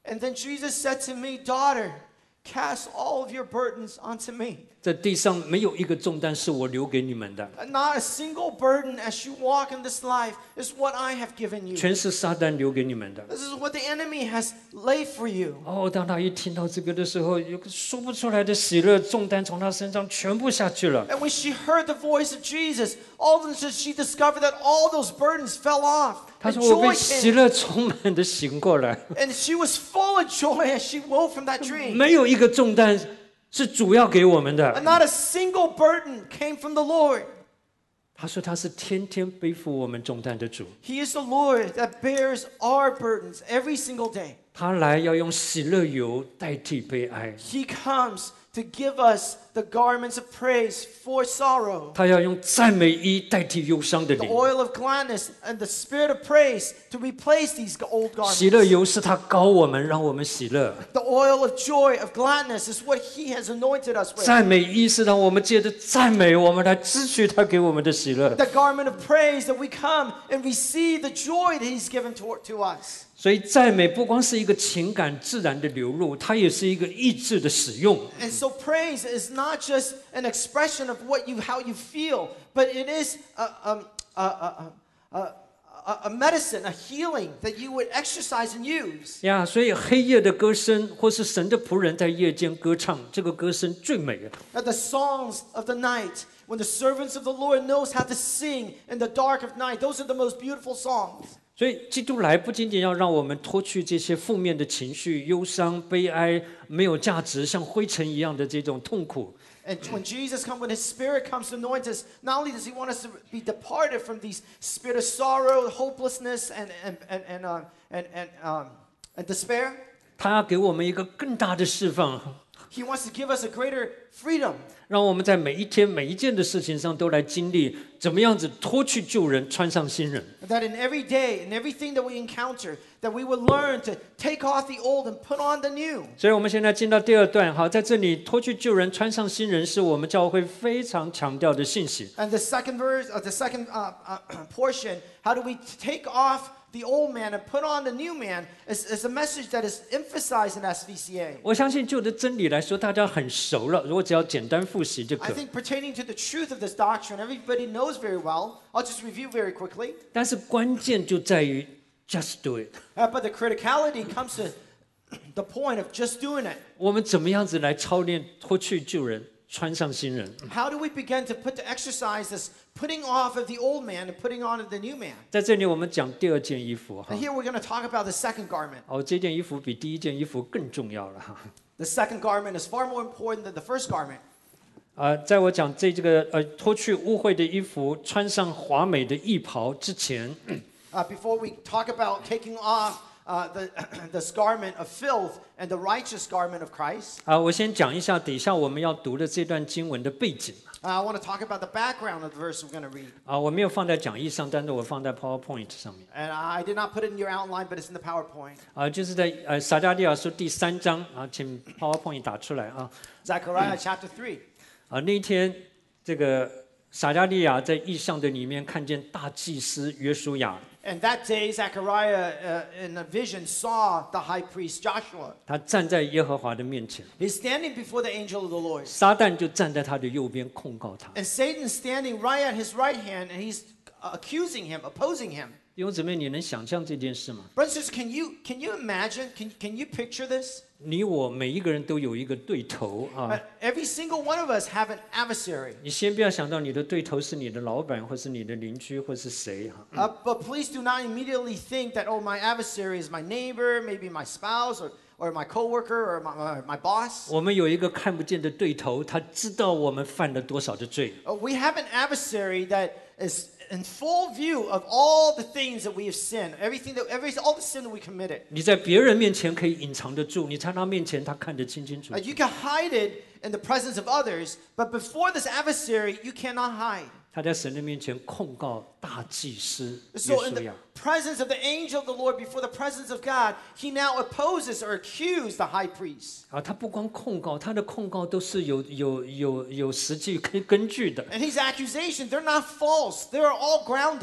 And then Jesus said to me, daughter, cast all of your burdens onto me. 在地上没有一个重担是我留给你们的， And not a single burden as you walk in this life is what I have given you. 全是撒旦留给你们的。 This is what the enemy has laid for you. 哦，当他一听到这个的时候，有个说不出来的喜乐，重担从他身上全部下去了。 And when she heard the voice of Jesus, all of a sudden she discovered that all those burdens fell off. 他 And 说：“我 joy 被喜 came. 乐充满的醒过来， And she was full of joy as she woke from that dream. 没有一个重担是主要给我们 And 的。 not a single burden came from the Lord. ” 他说：“他是天天背负我们重担的主， He is the Lord that bears our burdens every single day. 他来要用喜乐油代替悲哀， He comes to give us the garments of praise for sorrow, 他要用赞美衣代替忧伤的 the 灵。 oil of gladness and the spirit of praise to replace these old 喜乐 garments. 油是他膏我们，让我们喜乐； The oil of joy, of gladness is what He has anointed us with. 赞美衣是让我们借着赞美，我们来支取他给我们的喜乐。 The garment of praise that we come and receive the joy that He's given to, to us. 所以赞美不光是一个情感自然的流露，它也是一个意志的使用。 And so praise is not just an expression of what you, how you feel, but it is a, um, a, a, a, a, a medicine, a healing that you would exercise and use. 呀，所以黑夜的歌声，或是神的仆人在夜间歌唱，这个歌声最美了。 That the songs of the night, when the servants of the Lord knows how to sing in the dark of night, those are the most beautiful songs. 所以基督来不仅仅要让我们脱去这些负面的情绪、忧伤、悲哀、没有价值、像灰尘一样的这种痛苦。 And when Jesus comes, when His Spirit comes to anoint us, not only does He want us to be departed from these spirit of sorrow, hopelessness, and and and and uh, and, and, um, and despair, 他要给我们一个更大的释放， He wants to give us a greater freedom. 让我们在每一天每一件的事情上都来经历怎么样子脱去旧人，穿上新人。 That in every day, in everything that we encounter, that we would learn to take off the old and put on the new. 所以我们现在进到第二段，好，在这里脱去旧人，穿上新人，是我们教会非常强调的信息。 And the second verse, uh, the second uh, uh, portion, how do we take off the old man and put on the new man, is, is a message that is emphasized in S V C A. 我相信旧的真理来说，大家很熟了，如果只要简单复习就 I 可。 think pertaining to the truth of this doctrine, everybody knows very well. I'll just review very quickly. 但是关键就在于 just do it。 Uh, but the criticality comes to the point of just doing it. 我们怎么样子来操练脱去旧人，穿上新人？ How do we begin to put to exercise this putting off of the old man and putting on of the new man? 在这里我们讲第二件衣服哈 And，here we're going to talk about the second garment. 哦，这件衣服比第一件衣服更重要了哈。 The second garment is far more important than the first garment. 啊，在我讲这这个呃脱去污秽的衣服，穿上华美的衣袍之前， Uh, before we talk about taking off uh, the, this garment of filth and the righteous garment of Christ, 啊，我先讲一下底下我们要读的这段经文的背景。 uh, I want to talk about the background of the verse we're going to read. 啊，我没有放在讲义上，但是我放在 PowerPoint 上面。 And I did not put it in your outline, but it's in the PowerPoint. 啊，就是在呃撒迦利亚书第三章啊，请 PowerPoint 打出来啊。 Zechariah chapter three. 啊，那一天这个撒迦利亚在异象的里面看见大祭司约书亚， And that day, Zechariah uh, in a vision saw the high priest Joshua. 他站在耶和华的面前， He's standing before the angel of the Lord. 撒旦就站在他的右边控告他。 And Satan's standing right at his right hand, and he's accusing him, opposing him. 弟兄姊妹，你能想象这件事吗？ Brothers and sisters, can you, can you imagine? Can, can you picture this? 你我每一个人都有一个对头啊 Uh,。every single one of us have an adversary. 你先不要想到你的对头是你的老板，或是你的邻居，或是谁哈。 Uh, but please do not immediately think that, oh, my adversary is my neighbor, maybe my spouse, or, or my coworker, or my, my, my boss. 我们有一个看不见的对头，他知道我们犯了多少的罪。 Uh, we have an adversary that is in full view of all the things that we have sinned, everything that, every, all the sin that we committed. 你在别人面前可以隐藏得住，你在他面前他看得清清楚 Uh, 楚。 you can hide it in the presence of others, but before this adversary, you cannot hide. 他在神的面前控告大祭司约 So in 书 the 亚。 presence of the angel of the Lord, before the presence of God, he now opposes or accuses the high priest. 啊，他不光控告，他的控告都是有有有有实际根根据的。 And his accusations, they're not false. They're all grounded.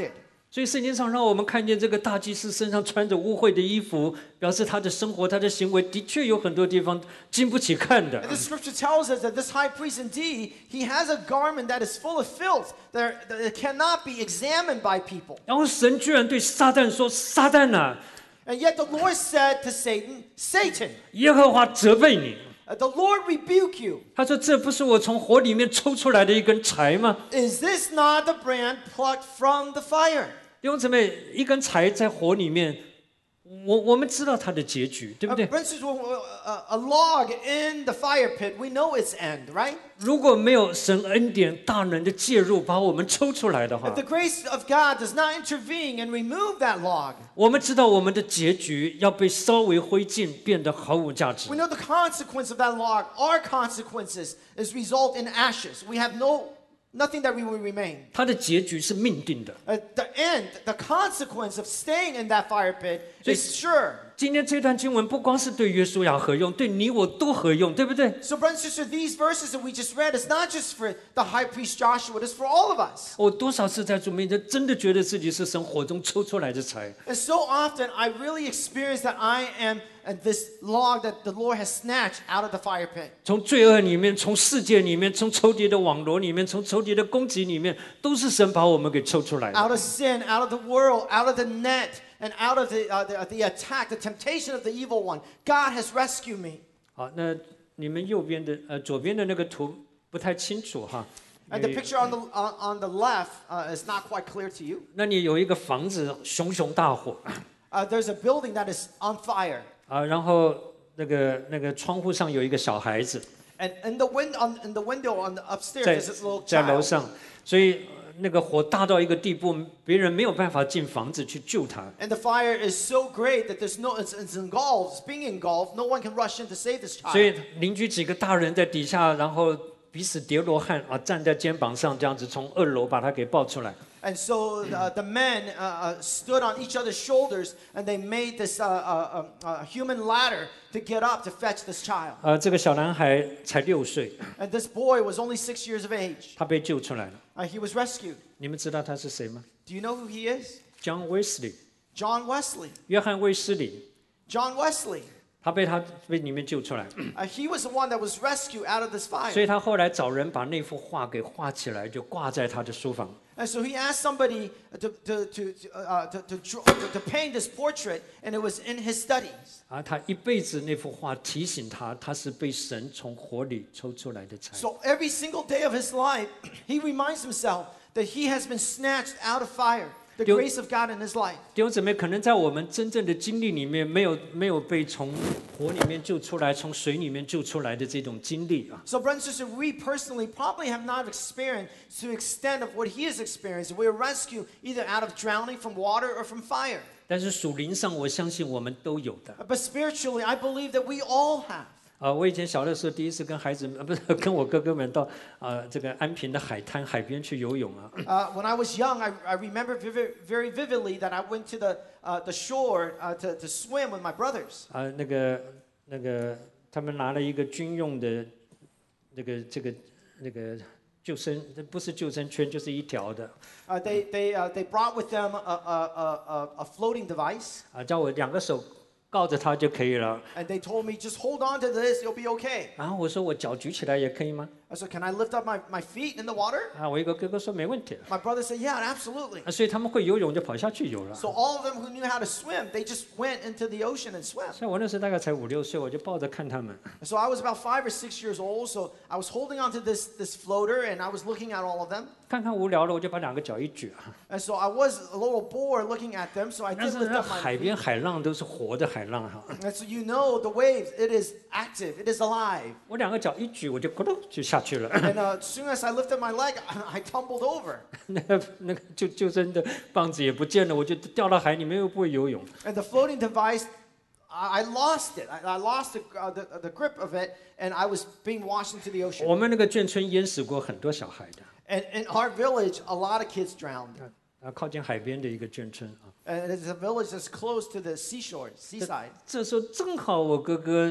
所以圣经上让我们看见这个大祭司身上穿着污秽的衣服，表示他的生活、他的行为的确有很多地方经不起看的。 And the scripture tells us that this high priest indeed, he has a garment that is full of filth, that, that it cannot be examined by people. 然后神居然对撒旦说：“撒旦啊， And yet the Lord said to Satan, Satan, 耶和华责备你。” uh, the Lord rebuke you. 他说：“这不是我从火里面抽出来的一根柴吗？” Is this not the brand plucked from the fire? 弟兄姊妹，一根柴在火里面，我我们知道它的结局，对不 Uh, 对？ for instance, a, a log in the fire pit, we know its end, right? 如果没有神恩典大能的介入，把我们抽出来的 If 话， the grace of God does not intervene and remove that log, 我们知道我们的结局要被烧为灰烬，变得毫无价值 we。know the consequence of that log, our consequences, is result in ashes. We have no nothing that we will remain. 它的结局是命定的。 Uh, the end, the consequence of staying in that fire pit is sure. 今天这段经文不光是对约书亚合用，对你我都合用，对不对？ So, brothers and sisters, these verses that we just read is not just for the high priest Joshua, it's for all of us. 我多少次在主面前真的觉得自己是神火中抽出来的柴。 And so often, I really experience that I am uh, this log that the Lord has snatched out of the fire pit. 从罪恶里面，从世界里面，从仇敌的网罗里面，从仇敌的攻击里面，都是神把我们给抽出来的。 Out of sin, out of the world, out of the net, and out of the, uh, the, the attack, the temptation of the evil one. God has rescued me. 好，那你们右边的呃左边的那个图不太清楚哈。 And the picture on the, on, on the left uh, is not quite clear to you. 那里有一个房子熊熊大火 Uh, there's a building that is on fire. 啊，然后那个那个窗户上有一个小孩子 And in the, win- on, in the window on the upstairs, 在 there's this little 在楼 child. 上，所以呃那个火大到一个地步，别人没有办法进房子去救他。 And the fire is so great that there's no, it's, it's engulfed, it's being engulfed. No one can rush in to save this 所以 child. 邻居几个大人在底下，然后彼此叠罗汉啊，站在肩膀上，这样子从二楼把他给抱出来。 And so uh, the men uh, uh, stood on each other's shoulders and they made this uh, uh, uh, uh, human ladder to get up to fetch this child. 呃，这个小男孩才六岁， And this boy was only six years of age. 他被救出来了。 Uh, he was rescued. 你们知道他是谁吗 Do you know who he is? ？John Wesley， John Wesley. 约翰卫斯理， John Wesley. 他被他被里面救出来， Uh, he was the one that was rescued out of this 所 fire. 以他后来找人把那幅画给画起来，就挂在他的书房。 And so he asked somebody to, to, to, uh, to, to, draw, to, to paint this portrait, and it was in his studies. 啊，他一辈子那幅画提醒他，他是被神从火里抽出来的柴。 So every single day of his life, he reminds himself that he has been snatched out of fire, the You- grace of God in his life. 弟兄姊妹，可能在我们真正的经历里面，没有没有被从火里面救出来，从水里面救出来的这种经历啊。 So, brothers and sisters, we personally probably have not experienced to the extent of what he has experienced. We are rescued either out of drowning from water or from fire. 但是属灵上，我相信我们都有的。 But spiritually, I believe that we all have. 啊，我以前小的时候，第一次跟孩子们，呃不是跟我哥哥们到啊这个安平的海滩海边去游泳啊。 Uh, when I was young, I, I remember vivid, very vividly that I went to the, uh, the shore uh, to, to swim with my brothers. 啊，那个那个，他们拿了一个军用的那个这个那个救生，不是救生圈，就是一条的 Uh, they, they, uh, they brought with them a, a, a, a, a floating device, 啊，叫我两个手告着它就可以了。 and they told me, just hold on to this, you'll be okay. 然后我说我脚举起来也可以吗？ I said, can I lift up my, my feet in the water? 啊，我一个哥哥说没问题。 My brother said, yeah, absolutely. 啊，所以他们会游泳就跑下去游了。 So all of them who knew how to swim, they just went into the ocean and swam. 像我那时候大概才五六岁，我就抱着看他们。 So I was about five or six years old, so I was holding onto this, this floater and I was looking at all of them. 看看无聊了，我就把两个脚一举啊。 And so I was a little bored looking at them, so I 但 did 是 lift 那 up my 海 feet. 边海浪都是活的海浪哈。 And so you know the waves, it is active, it is alive. 我两个脚一举，我就咕噜就下去了。 And uh, as soon as I lifted my leg, I tumbled over. 那个那个救救生的棒子也不见了，我就掉到海里面，又不会游泳。 And the floating device, I, I lost it. I, I lost the, uh, the, the grip of it, and I was being washed into the ocean. 我们那个眷村淹死过很多小孩的， And in our village, a lot of kids drowned. 啊，靠近海边的一个眷村啊。 And it's a village that's close to the seashore, seaside. 这时候正好我哥哥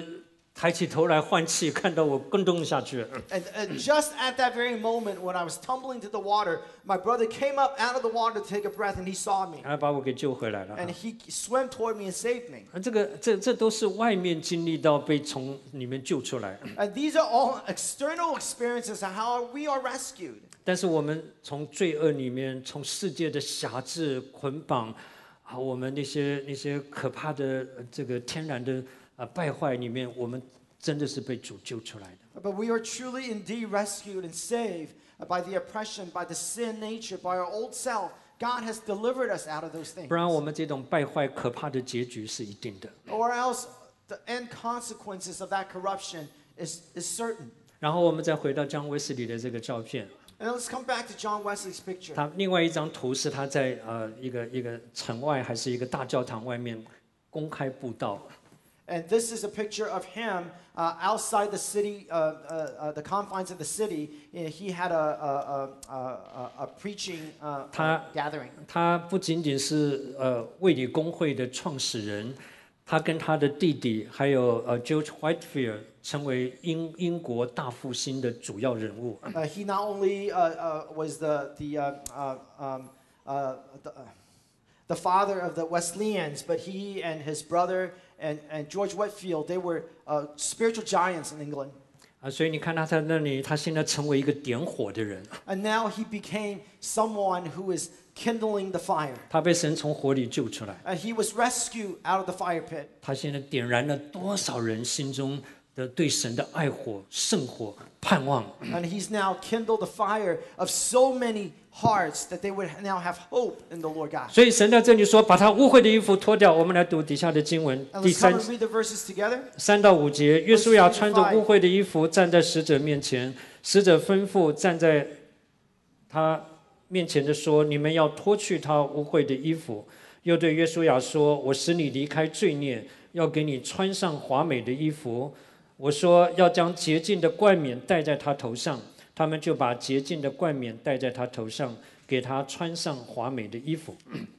抬起头来换气，看到我跟动下去了。 And, and just at that very moment when I was tumbling to the water, my brother came up out of the water to take a breath and he saw me. 他把我给救回来了。 And he swam toward me and saved me. 啊，这个这这都是外面经历到被从里面救出来。 And these are all external experiences of how we are rescued. 但是我们从罪恶里面，从世界的辖制捆绑，啊，我们那些那些可怕的呃这个天然的啊败坏里面，我们真的是被主救出来的。 But we are truly indeed rescued and saved by the oppression, by the sin nature, by our old self. God has delivered us out of those things. 不然我们这种败坏可怕的结局是一定的。 Or else the end consequences of that corruption is, is certain. 然后我们再回到江威斯理的这个照片， And let's come back to John Wesley's picture. 他另外一张图是他在呃一个一个城外还是一个大教堂外面公开布道。 And this is a picture of him uh, outside the city, uh, uh, uh, the confines of the city. He had a, a, a, a, a preaching uh, 他 gathering. 他不仅仅是呃卫理公会的创始人，他跟他的弟弟还有呃 George Whitefield 成为英英国大复兴的主要人物。 Uh, he not only uh, uh, was the the uh, uh, um, uh, the, uh, the father of the Wesleyans, but he and his brother and, and George Whitefield, they were uh, spiritual giants in England. 啊，所以你看他在那里，他现在成为一个点火的人。 And now he became someone who is kindling the fire. 他被神从火里救出来， And he was rescued out of the fire pit. 他现在点燃了多少人心中的对神的爱火、圣火、盼望。 And he's now kindled the fire of so many hearts that they would now have hope in the Lord God. 所以神在这里说，把他污秽的衣服脱掉。我们来读底下的经文， And 第 let's come 三 and read the verses together. 三到五节，约书亚穿着污秽的衣服站在使者面前，使者吩咐站在他面前的说：“你们要脱去他污秽的衣服。”又对约书亚说：“我使你离开罪孽，要给你穿上华美的衣服。”我说：“要将洁净的冠冕戴在他头上。”他们就把洁净的冠冕戴在他头上，给他穿上华美的衣服。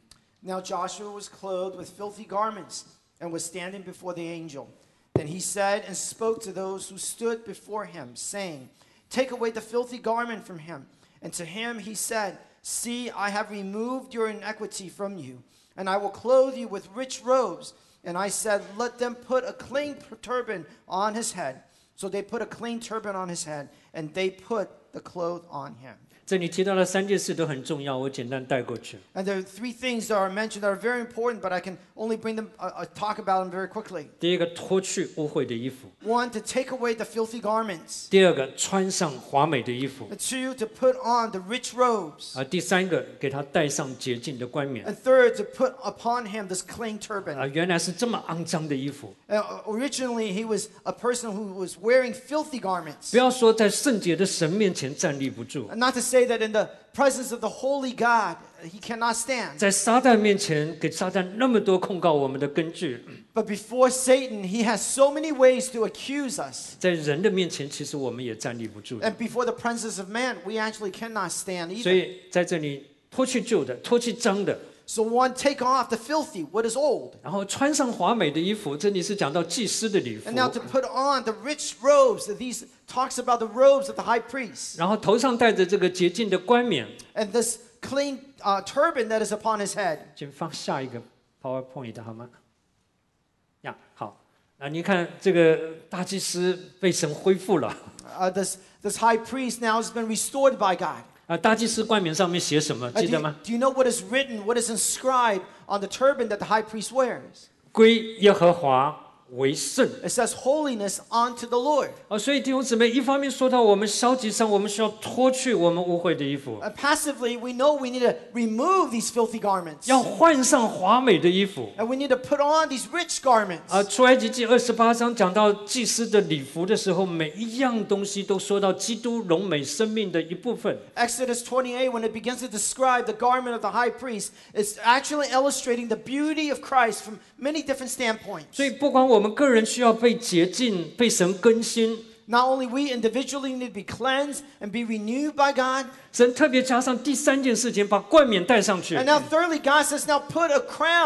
Now Joshua was clothed with filthy garments and was standing before the angel. Then he said and spoke to those who stood before him, saying, Take away the filthy garment from him. And to him he said, See, I have removed your iniquity from you, and I will clothe you with rich robes. And I said, Let them put a clean turban on his head. So they put a clean turban on his head, and they put the cloth on him. 这里提到的三件事都很重要，我简单带过去。 And there are three things that are mentioned that are very important, but I can only bring them, uh, uh, talk about them very quickly. 第一个，脱去污秽的衣服； One, to take away the filthy garments. 第二个，穿上华美的衣服； And two, to put on the rich robes. 啊，第三个，给他戴上洁净的冠冕。 And third, to put upon him this clean 啊， turban. 原来是这么肮脏的衣服。 Uh, originally, he was a person who was wearing filthy garments. 不要说在圣洁的神面前站立不住， And not to say that in the presence of the holy God, he cannot stand. 在撒旦面前给撒旦那么多控告我们的根据， But before Satan, he has so many ways to accuse us. 在人的面前，其实我们也站立不住的。 And before the presence of man, we actually cannot stand 所 either. 以在这里脱去旧的，脱去脏的， So one, take off the filthy, what is old. 然后穿上华美的衣服。这里是讲到祭司的礼服 And，now to put on the rich robes. These talks about the robes of the high priest. 然后头上戴着这个洁净的冠冕。 And this clean uh, turban that is upon his head. 请放下一个 PowerPoint 好吗？呀，好。啊，你看这个大祭司被神恢复了。 Uh, this, this high priest now has been restored by God. 啊，大祭司冠冕上面写什么？ Uh, 记 do, 得 you, 吗？ do you know what is written, what is inscribed on the turban that the high priest wears? 归耶和华为圣。 It says holiness unto the Lord. 啊，所以弟兄姊妹，一方面说到我们消极上，我们需要脱去我们污秽的衣服， Uh, passively, we know we need to remove these filthy garments. 要换上华美的衣服。 And we need to put on these rich garments. 啊，出埃及记二十八章讲到祭司的礼服的时候，每一样东西都说到基督荣美生命的一部分。 Exodus twenty-eight, when it begins to describe the garment of the high priest, it's actually illustrating the beauty of Christ from many different standpoints. 所以，不管我们个人需要被洁净、被神更新， Not only we individually need to be cleansed and be renewed by God, 神特别加上第三件事情，把冠冕戴上去。 and now thirdly, God says, now put a crown,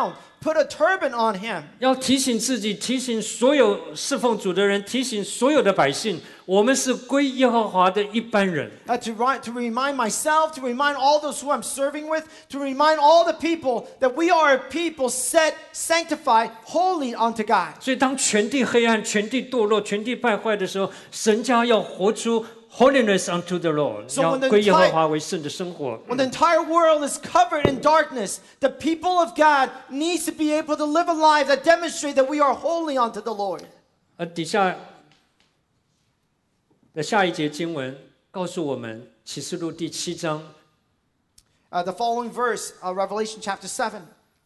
put a turban on him. 要提醒自己，提醒所有侍奉主的人，提醒所有的百姓，我们是归耶和华的一般人。 Uh, to, ri- to remind myself, to remind all those who I'm serving with, to remind all the people that we are a people set, sanctified, holy unto God. 所以，当全地黑暗、全地堕落、全地败坏的时候，神家要活出 holiness unto the Lord， So 要 when the 归耶和 entire- 华为圣的生活。 When the entire world is covered in darkness, the people of God needs to be able to live a life that demonstrate that we are holy unto the Lord. 而底下的下一节经文告诉我们，启示录第七章 Uh, the following verse, uh, Revelation chapter seven,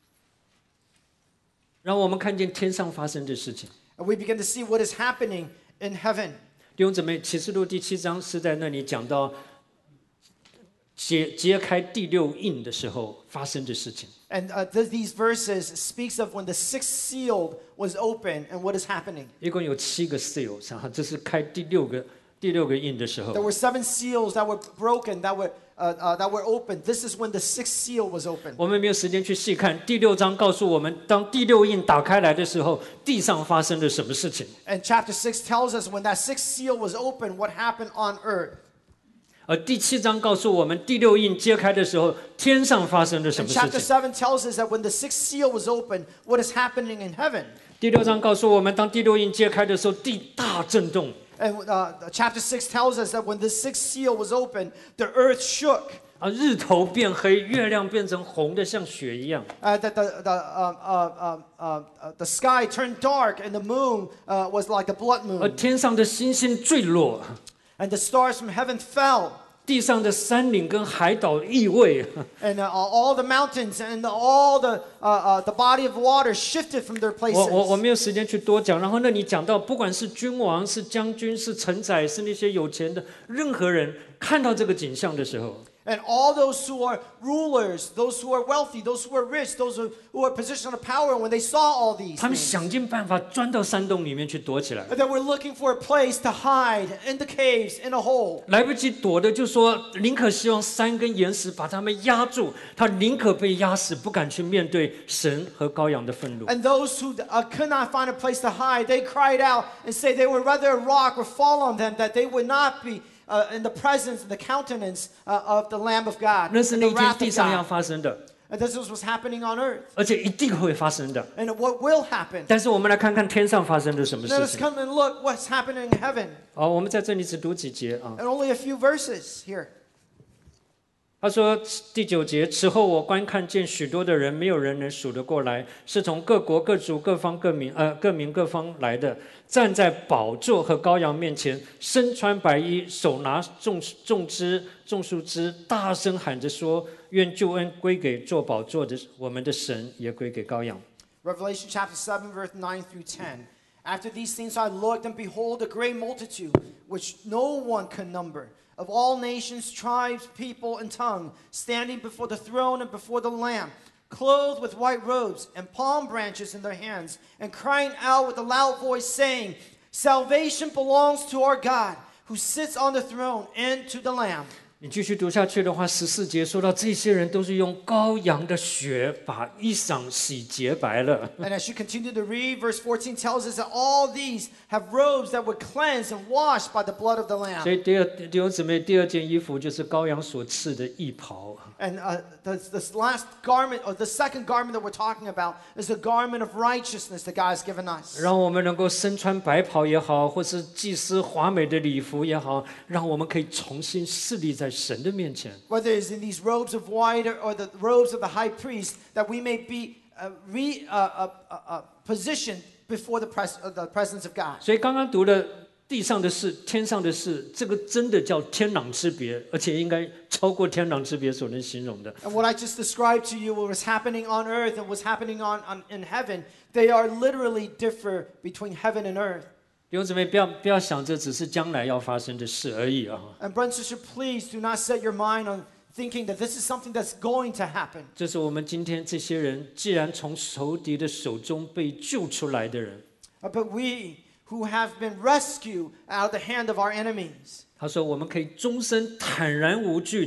让我们看见天上发生的事情。 and we begin to see what is happening in heaven. 弟兄姊妹，启示录第七章是在那里讲到揭揭开第六印的时候发生的事情。 And uh, th- these verses speaks of when the sixth seal was open and what is happening. 一共有七个 seals， 然后这是开第六个第六个印的时 There 候。 were seven seals that were broken, that were uh, uh, that were opened. This is when the sixth seal was opened. 我们没有时间去细看，第六章告诉我们，当第六印打开来的时候，地上发生了什么事情。 And chapter six tells us when that sixth seal was opened, what happened on earth. 而第七章告诉我们，第六印揭开的时候，天上发生了什 And 么事 chapter 情。 seven tells us that when the sixth seal was opened, what is happening in heaven. 第六章告诉我们，当第六印揭开的时候，地大震动。 And uh, chapter six tells us that when the sixth seal was opened, the earth shook. 啊，日头变黑，月亮变成红的，像血一样。 Uh, that the, the, uh, uh, uh, uh, uh, the sky turned dark and the moon uh, was like a blood 而 moon. 天上的星星坠落， And the stars from heaven fell. 地上的山岭跟海岛异位， And uh, all the mountains and all the, uh, uh, the body of water shifted from their 我我我 places. 没有时间去多讲。然后那里讲到，不管是君王、是将军、是臣宰、是那些有钱的任何人，看到这个景象的时候， And all those who are rulers, those who are wealthy, those who are rich, those who, who are position of power, when they saw all these 他们 things, 想尽办法钻到山洞里面去躲起来。 they were looking for a place to hide in the caves, in a hole. 来不及躲的，就说宁可希望山跟岩石把他们压住，他宁可被压死，不敢去面对神和羔羊的愤怒。 And those who uh, could not find a place to hide, they cried out and say they would rather a rock would fall on them, that they would not be uh, in the presence and the countenance uh, of the Lamb of God, 那是 and 那 the 一天 wrath 地 of 上要 God. 发生的， And this is what's happening on earth, 而且一定会发生的。 and what will happen. 但是我们来看看天上发生了什么 Let 事 us 情。 come and look what's happening in heaven. 好，我们在这里只读几节啊。 And only a few verses here. 他说第九节，此后我观看见许多的人，没有人能数得过来，是从各国各族各方各民呃各民各方来的，站在宝座和羔羊面前，身穿白衣，手拿种种枝种树枝，大声喊着说：愿救恩归给坐宝座的我们的神，也归给羔羊。 Revelation chapter seven, verse nine through ten. After these things I looked, and behold, a great multitude, which no one could number, of all nations, tribes, people, and tongue, standing before the throne and before the Lamb, clothed with white robes and palm branches in their hands, and crying out with a loud voice, saying, Salvation belongs to our God, who sits on the throne, and to the Lamb. 你继续读下去的话，十四节说到这些人都是用羔羊的血把衣裳洗洁白了。 And as you continue to read, verse fourteen tells us that all these have robes that were cleansed and washed by the blood of the 所 Lamb. 以第二弟兄姊妹，第二件衣服就是羔羊所赐的义袍。 And uh, this, this last garment, or the second garment that we're talking about, is the garment of righteousness that God has given us. 让我们能够身穿白袍也好，或是祭司华美的礼服也好，让我们可以重新侍立在神的面前。 Whether it's in these robes of white or, or the robes of the high priest, that we may be uh, re, uh, uh, uh, uh, positioned before the, pres- uh, the presence of God. 所以刚刚读的地上的事、天上的事，这个真的叫天壤之别，而且应该超过天壤之别所能形容的。 And what I just described to you, what was happening on earth and what's happening on, on in heaven, they are literally differ between heaven and earth. 弟兄姊妹，不要不要想这只是将来要发生的事而已啊！ And brothers and sisters, please do not set your mind on thinking that this is something that's going to happen. 这是我们今天这些人，既然从仇敌的手中被救出来的人， Uh, But we who have been rescued out of the hand of our enemies, 他说我们可以终身坦然无惧的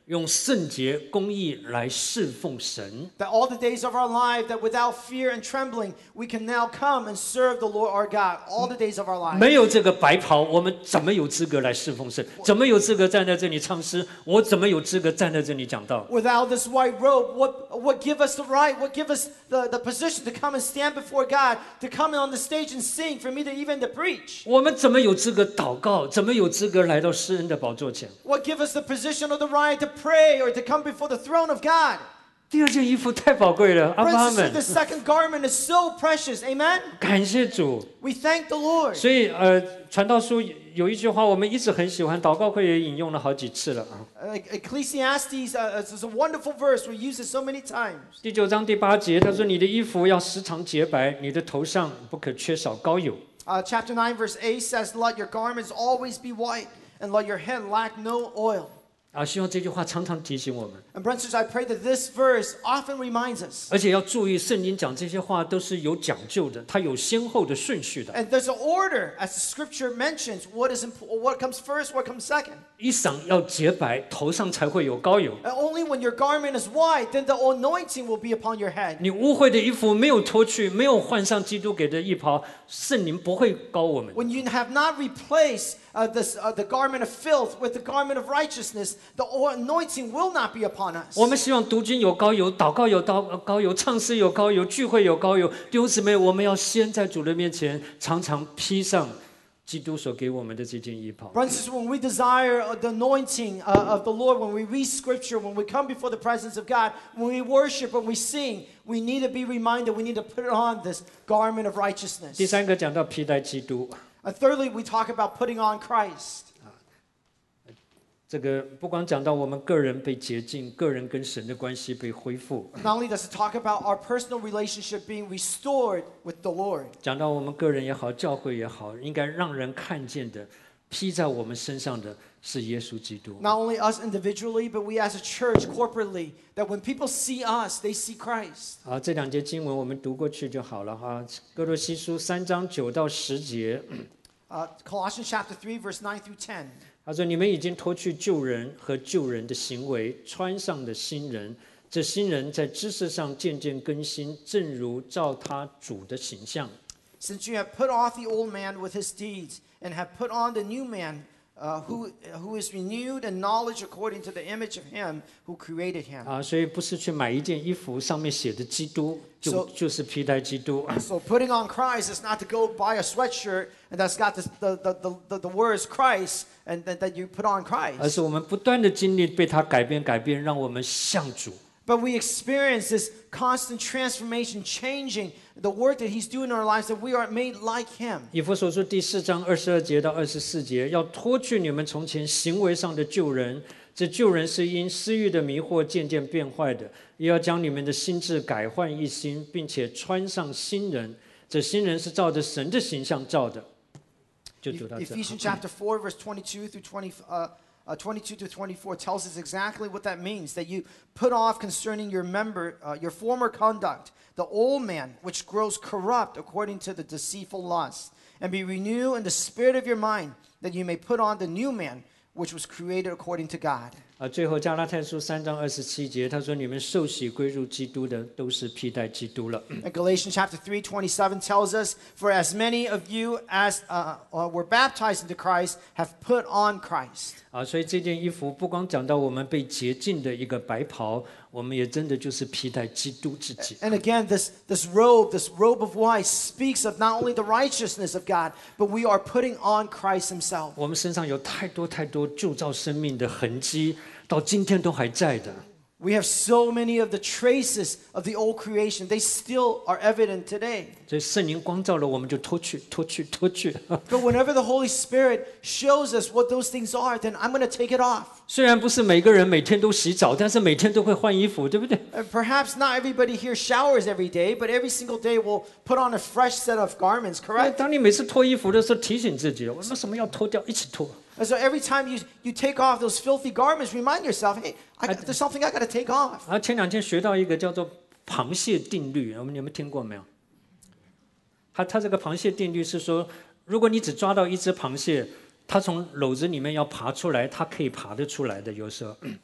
用圣洁公义来侍奉神。 That all the days of our life, that without fear and trembling, we can now come and serve the Lord our God all the days of our life. 没有这个白袍，我们怎么有资格来侍奉神？怎么有资格站在这里唱诗？我怎么有资格站在这里讲道？ Without this white robe, what, what give us the right, what give us the, the position to come and stand before God, to come on the stage and sing, for me to even to preach? 我们怎么有资格祷告？怎么有资格来到施恩的宝座前？ What give us the position or the right to pray or to come before the throne of God? 第二件衣服太宝贵了，阿 Brothers 爸 and 们 sisters, the second garment is so precious. Amen? 感谢主。 We thank the Lord. 所以呃，传道书有一句话，我们一直很喜欢，祷告会也引用了好几次了啊。 Uh, Ecclesiastes uh, is a wonderful verse. We use it so many times. 第九章第八节，他说：“你的衣服要时常洁白，你的头上不可缺少膏油。” Uh, chapter nine, verse eight says, Let your garments always be white, and let your head lack no oil. 啊，希望这句话常常提醒我们， And brothers, I pray that this verse often reminds us. 而且要注意，圣经讲这些话都是有讲究的，它有先后的顺序的。 And there's an order, as the scripture mentions, what is imp- what comes first, what comes second. 衣裳要洁白，头上才会有膏油。 And only when your garment is white, then the anointing will be upon your head. 你污秽的衣服没有脱去，没有换上基督给的衣袍，圣灵不会膏我们。 When you have not replaced uh, this, uh, the garment of filth with the garment of righteousness, the anointing will not be upon us. 我们希望读经有膏油，祷告有膏膏油，唱诗有膏油，聚会有膏油。弟兄姊妹，我们要先在主的面前，常常披上基督所给我们的这件衣袍。 Brothers and sisters, when we desire uh, the anointing uh, of the Lord, when we read scripture, when we come before the presence of God, when we worship, when we sing, we need to be reminded, we need to put on this garment of righteousness. 第三个讲到披戴基督， And thirdly, we talk about putting on Christ. 这个不光讲到我们个人被洁净，个人跟神的关系被恢复， Not only does it talk about our personal relationship being restored with the Lord, 讲到我们个人也好，教会也好，应该让人看见的，披在我们身上的是耶稣基督。 not only us individually, but we as a church corporately, that when people see us, they see Christ. 好，这两节经文我们读过去就好了哈。哥罗西书三章九到十节， Uh, Colossians chapter three, verse nine through ten. 他说：“你们已经脱去旧人和旧人的行为，穿上的新人。这新人在知识上渐渐更新，正如照他主的形象。” Since you have put off the old man with his deeds, and have put on the new man, uh, who, who is renewed in knowledge according to the image of him who created him. 啊，所以不是去买一件衣服，上面写的基督，就 So- 就是披戴基督。 So putting on Christ is not to go buy a sweatshirt and that's got this, the, the, the, the, the words Christ, and that, that you put on 而 Christ. 是我们不断的经历被他改变，改变，让我们像主。 But we experience this constant transformation, changing the work that he's doing in our lives, that we are made like him. 以弗所书第四章二十二节到二十四节，要脱去你们从前行为上的旧人，这旧人是因私欲的迷惑渐渐变坏的，也要将你们的心智改换一新，并且穿上新人。这新人是照着神的形象造的。就读到这。 Ephesians chapter four, verse twenty-two through twenty, uh, uh, twenty-two to twenty-four tells us exactly what that means. That you put off concerning your member, uh, your former conduct, the old man, which grows corrupt according to the deceitful lust, and be renewed in the spirit of your mind, that you may put on the new man, which was created according to God. 啊，最后加拉太书三章二十七节，他说：“你们受洗归入基督的，都是披戴基督了。” And Galatians chapter three, twenty-seven tells us, For as many of you as uh, uh, were baptized into Christ have put on Christ. 啊，所以这件衣服不光讲到我们被洁净的一个白袍，我们也真的就是披戴基督自己。 And again, this, this robe, this robe of white speaks of not only the righteousness of God, but we are putting on Christ himself. 我们身上有太多太多铸造生命的痕迹，到今天都还在的。 We have so many of the traces of the old creation. They still are evident today. 所以圣灵光照了，我们就脱去、脱去、脱去。 But whenever the Holy Spirit shows us what those things are, then I'm going to take it off. 虽然不是每个人每天都洗澡，但是每天都会换衣服，对不对？ And perhaps not everybody here showers every day, but every single day we'll put on a fresh set of garments, 哎 correct? 当你每次脱衣服的时候，提醒自己，我们什么要脱掉，一起脱。 And so every time you, you take off those filthy garments, remind yourself, hey, I, there's something I got to take off. 然后前两天学到一个叫做螃蟹定律，我们你们听过没有？它它这个螃蟹定律是说，如果你只抓到一只螃蟹，它从篓子里面要爬出来，它可以爬得出来的。有时候，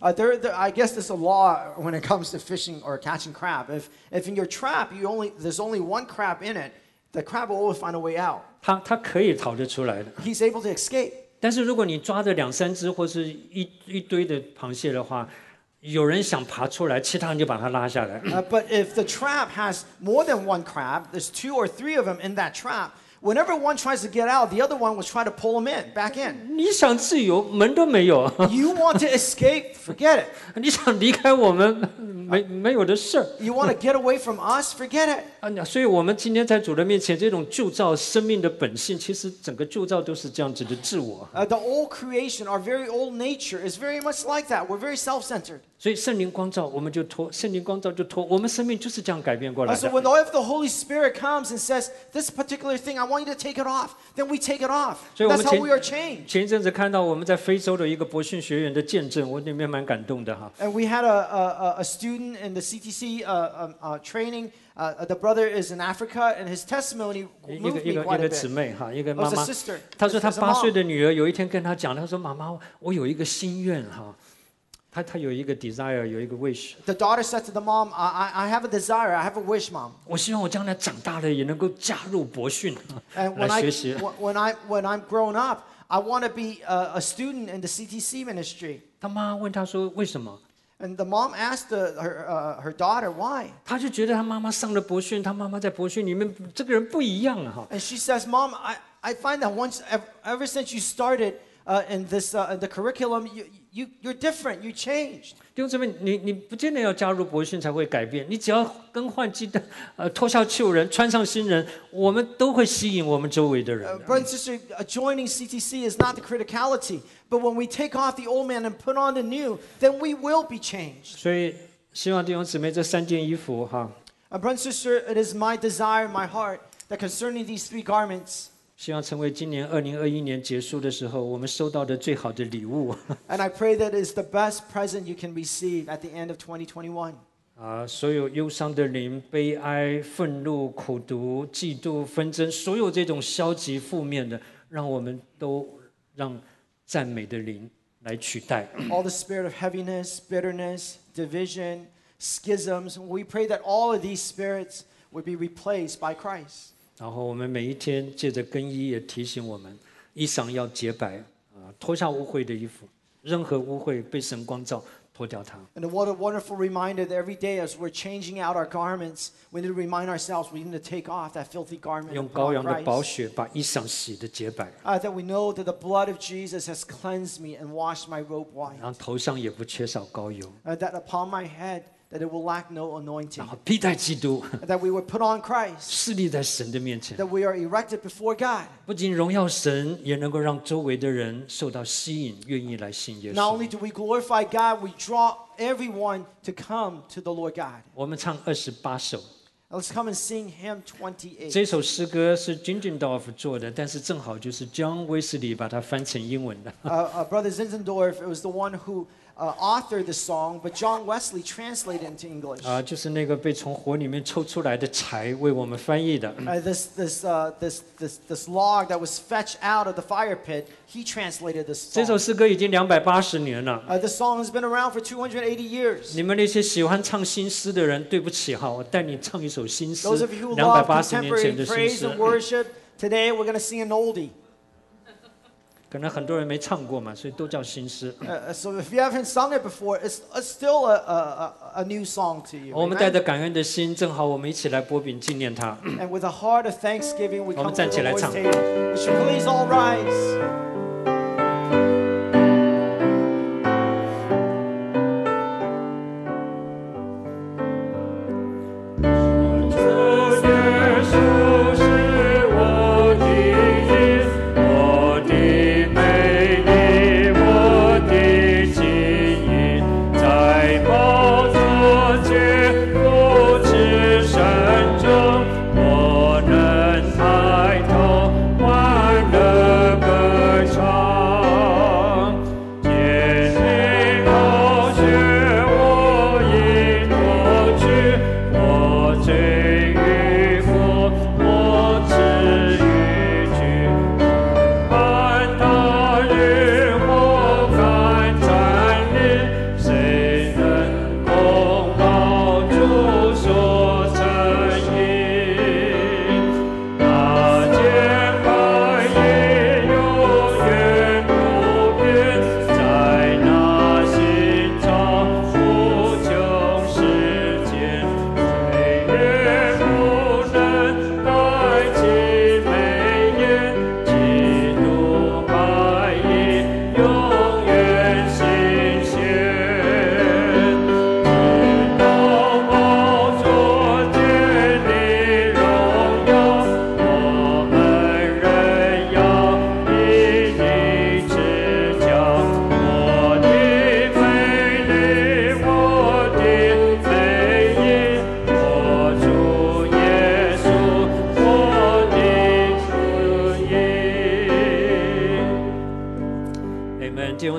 Uh, there, there, I guess there's a law when it comes to fishing or catching crab. If, if in your trap you only there's only one crab in it, the crab will always find a way out. 它它可以逃得出来的。 He's able to escape. 但是如果你抓着两三只或是一一堆的螃蟹的话，有人想爬出来，其他人就把它拉下来。 Uh, but if the trap has more than one crab, there's two or three of them in that trap. Whenever one tries to get out, the other one will try to pull him in, back in. 你想自由，门都没有。 You want to escape? Forget it. 你想离开我们，没没有的事儿。 You want to get away from us? Forget it. 啊，所以我们今天在主的面前，这种铸造生命的本性，其实整个铸造都是这样子的自我。 Uh, the old creation, our very old nature, is very much like that. We're very self-centered. 所以圣灵光照，我们就脱；圣灵光照就脱。我们生命就是这样改变过 Uh, 来 so 的。 when the, if the Holy Spirit comes and says, this particular thing, I want you to take it off, then we take it off. 所以我 That's 们 how 前 we are changed. 前一阵子看到我们在非洲的一个博训学员的见证，我里面蛮感动的哈。 And we had a, a, a student in the C T C uh, um, uh, training. Uh, the brother is in Africa, and his testimony 一个 moved 一 me 个 quite 一 a 个姊 bit. 妹哈，一个 It 妈 was a 妈， sister. 她说她 As a 八岁 mom. 的女儿有一天跟她讲，她说妈妈，我有一个心愿哈，她她有一个 desire， 有一个 wish， The daughter said to the mom, I, I, I have a desire, I have a wish, mom. 我希望我将来长大了也能够加入博训 And 来 when, I, 学习。 when, I, when I'm grown up, I want to be a, a student in the C T C ministry. 她妈问她说为什么？ And the mom asked the, her, uh, her daughter, why? 她就觉得她妈妈上了博训，她妈妈在博训里面这个人不一样啊哈。 And she says, Mom, I, I find that once, ever, ever since you started uh, in this, uh, in the curriculum, you, you, you're different, you changed. 弟兄姊妹，你你不见得要加入博训才会改变，你只要更换鸡蛋，呃，脱下旧人，穿上新人，我们都会吸引我们周围的人 Uh,。brother and sister, uh, joining C T C is not the criticality, but when we take off the old man and put on the new, then we will be changed. 所以希望弟兄姊妹这三件衣服哈， Uh, brother and sister, it is my desire in my heart that concerning these three garments, 希望成为今年二零二一年结束的时候，我们收到的最好的礼物 and I pray that it is the best present you can receive at the end of twenty twenty-one. 啊！所有忧伤的灵、悲哀、愤怒、苦毒、嫉妒、纷争，所有这种消极负面的，让我们都让赞美的灵来取代。 All the spirit of heaviness, bitterness, division, schisms, we pray that all of these spirits would be replaced by Christ. 然后我们每一天借着更衣，也提醒我们，衣裳要洁白啊，脱下污秽的衣服，任何污秽被神光照，脱掉它。 And what a wonderful reminder that every day as we're changing out our garments, we need to remind ourselves we need to take off that filthy garment 用 of 羔羊的 Christ. 宝血把衣裳洗得洁白， Uh, that we know that the blood of Jesus has cleansed me and washed my robe white. 然后头上也不缺少膏油， Uh, that upon my head, that it will lack no anointing. 然后披戴基督， That we would put on Christ. 侍立在神的面前， That we are erected before God. 不仅荣耀神，也能够让周围的人受到吸引，愿意来信耶 Not 稣。 only do we glorify God, we draw everyone to come to the Lord God. 我们唱二十八首， Let's come and sing hymn twenty-eight. 这首诗歌是 Zinzendorf 做的，但是正好就是 John Wesley 把它翻成英文的。 Uh, uh, Brother Zinzendorf, it was the one who uh, authored the song, but John Wesley translated it into English. 啊，就是那个被从火里面抽出来的柴为我们翻译的。 Uh, this, this, uh, this, this, this log that was fetched out of the fire pit, he translated this 这 song. 首诗歌已经两百八十年了。 Uh, this song has been around for two hundred eighty years. 你们那些喜欢唱新诗的人，对不起哈，我带你唱一首新诗 Those of you，who 两百 love 八十年前 contemporary 的新 praise 诗 and。worship, today we're going to sing an oldie. 可能很多人没唱过嘛，所以都叫新诗。 Uh, so if you haven't sung it before, it's, it's still a, a, a, a new song to you. 我们带 Amen? 着感恩的心，正好我们一起来拨饼纪念他。 And with a heart of thanksgiving, we 我 come 们 to 站 the 起来 Lord's 唱。 table. Would you please all rise?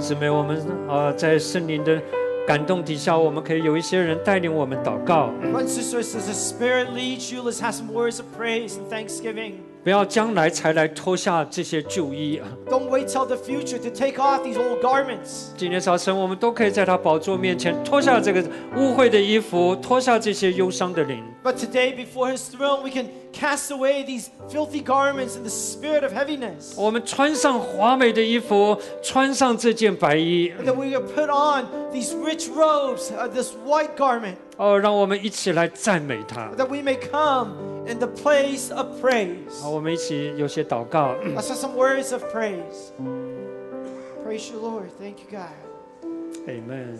姊妹，我们啊、呃、在圣灵的感动底下，我们可以有一些人带领我们祷告。 Brothers and sisters, as the Spirit leads you, let's have some words of praise and thanksgiving. 不要将来才来脱下这些旧衣。 Don't wait till the future to take off these old garments. 今天早晨，我们都可以在他宝座面前脱下这个污秽的衣服，脱下这些忧伤的灵。 But today, before His throne, we can cast away these filthy garments and the spirit of heaviness. 我们穿上华美的衣服，穿上这件白衣。 And that we can put on these rich robes, uh, this white garment, 哦，让我们一起来赞美他。 that we may come in the place of praise. 好，我们一起有些祷告。 Let's have some words of praise. Praise you, Lord. Thank you, God. Amen。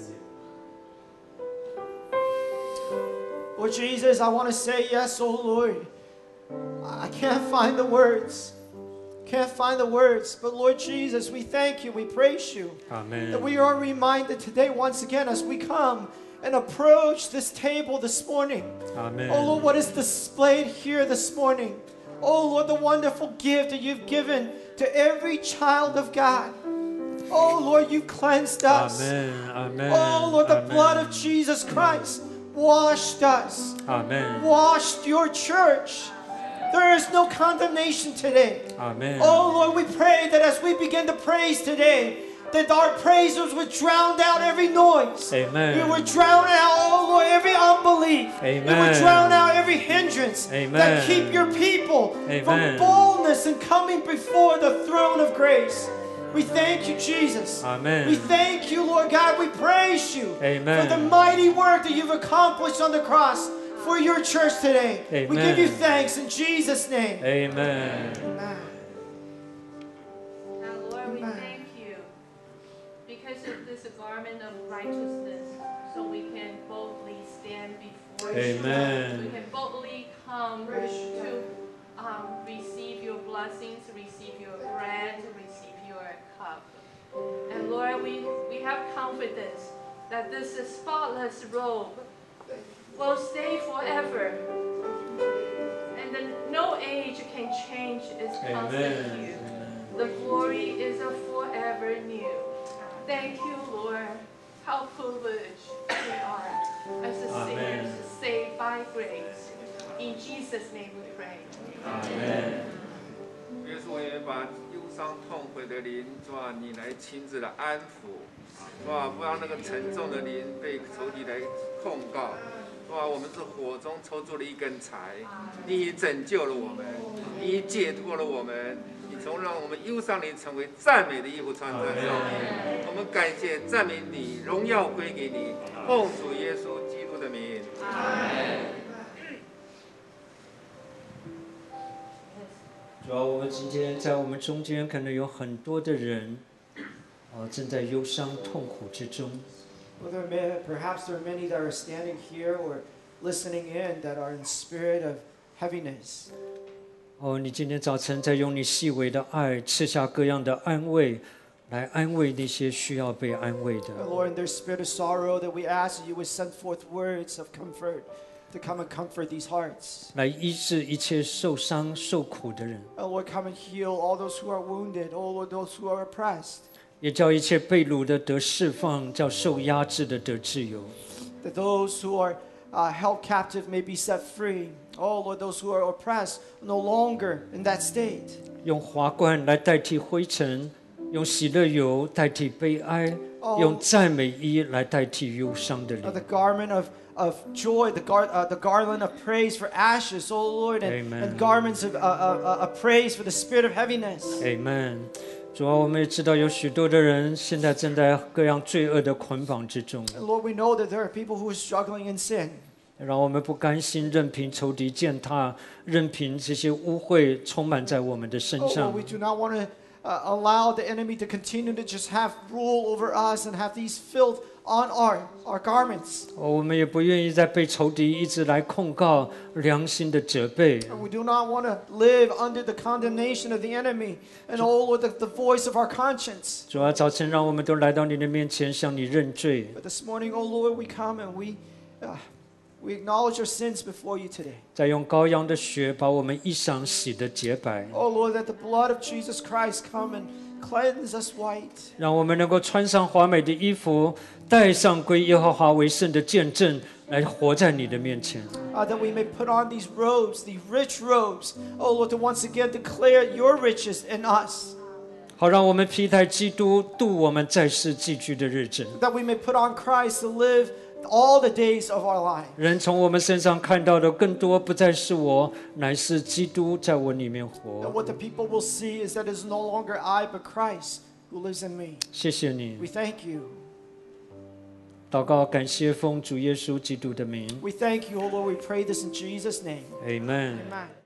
Lord Jesus, I want to say yes, oh Lord. I can't find the words. Can't find the words. But Lord Jesus, we thank you. We praise you. 阿门。 That we are reminded today once again as we come and approach this table this morning. 阿门。 Oh Lord, what is displayed here this morning? Oh Lord, the wonderful gift that you've given to every child of God. Oh Lord, you cleansed 阿 us. 门。阿门。 Oh Lord, the 阿门 blood of Jesus Christ washed us, 阿门。 washed your church. There is no condemnation today. 阿门。 Oh Lord, we pray that as we begin to praise today, that our praises would drown out every noise. Amen. It would drown out, oh Lord, every unbelief. It would Amen. drown out every hindrance Amen. that keep your people Amen. from boldness and coming before the throne of grace. We thank you, Jesus. Amen. We thank you, Lord God. We praise you Amen. for the mighty work that you've accomplished on the cross for your church today. We Amen. give you thanks in Jesus' name. Amen. Amen. Now, Lord, we Amen. thank you because of this garment of righteousness, so we can boldly stand before you. Amen. We can boldly come to um, receive your blessings, receive your bread, receive your cup. And Lord, we, we have confidence that this spotless robe will stay forever. And then no age can change its constant Amen. hue. The glory is a forever new. Thank you, Lord. How privileged we are as the Amen. sinners saved by grace. In Jesus' name we pray. Amen. 耶稣也把忧伤痛悔的灵，主啊，你来亲自来安抚，主啊，不让那个沉重的灵被仇敌来控告。主啊，我们是火中抽出了一根柴，你已拯救了我们，你已解脱了我们，你从让我们忧伤灵成为赞美的衣服穿在上面。我们感谢赞美你，荣耀归给你，奉主耶稣基督的名。 主要我们今天在我们中间可能有很多的人，啊，正在忧伤痛苦之中。 Well, there may, perhaps there are many that are standing here or listening in that are in spirit of heaviness. 哦，你今天早晨在用你细微的爱赐下各样的安慰，来安慰那些需要被安慰的。 And Lord, in their spirit of sorrow, that we ask that you would send forth words of comfort to come and comfort these hearts. 来医治一切受伤受苦的人， And Lord, come and heal all those who are wounded, all of those who are oppressed. 也叫一切被掳的得释放，叫受压制的得自由。 That those who are uh, held captive may be set free. Oh Lord, those who are oppressed no longer in that state. 用华冠来代替灰尘，用喜乐油代替悲哀， 哦用赞美衣来代替忧伤的 Uh, 灵。 the garment of, of joy, the, gar, uh, the garland of praise for ashes, oh Lord, and, Amen. and garments of uh, uh, uh, praise for the spirit of heaviness. Amen。主啊，我们也知道有许多的人现在正在各样罪恶的捆绑之中， And Lord, we know that there are people who are struggling in sin. 让我们不甘心任凭仇敌践踏，任凭这些污秽充满在我们的身 Oh 上 Lord, we。do not want to uh, allow the enemy to continue to just have rule over us and have these filth on our, our garments. 哦，我们也不愿意再被仇敌一直来控告、良心的责备。 And we do not want to live under the condemnation of the enemy and, oh Lord, the, the voice of our conscience. 主啊，早晨让我们都来到你的面前，向你认罪。 But this morning, oh Lord, we come and we, uh, we acknowledge our sins before you today. 再用羔羊的血把我们衣裳洗得洁白。 Oh Lord, that the blood of Jesus Christ come and Cleanse us white. 让我们能够穿上华美的衣服，带上归耶和华为圣的见证，来活在你的面前。 Uh, that we may put on these robes, these rich robes, oh Lord, to once again declare your riches in us. 好，让我们披戴基督，度我们在世寄居的日子。 That we may put on Christ to live all the days of our life. 人从我们身上看到的更多，不再是我，乃是基督在我里面 And 活。 what the people will see is that it is no longer I, but Christ who lives in me. 谢谢你， We thank you. 祷告，感谢奉主耶稣基督的名 We thank you, O Lord. We pray this in Jesus' name. ，Amen。 Amen.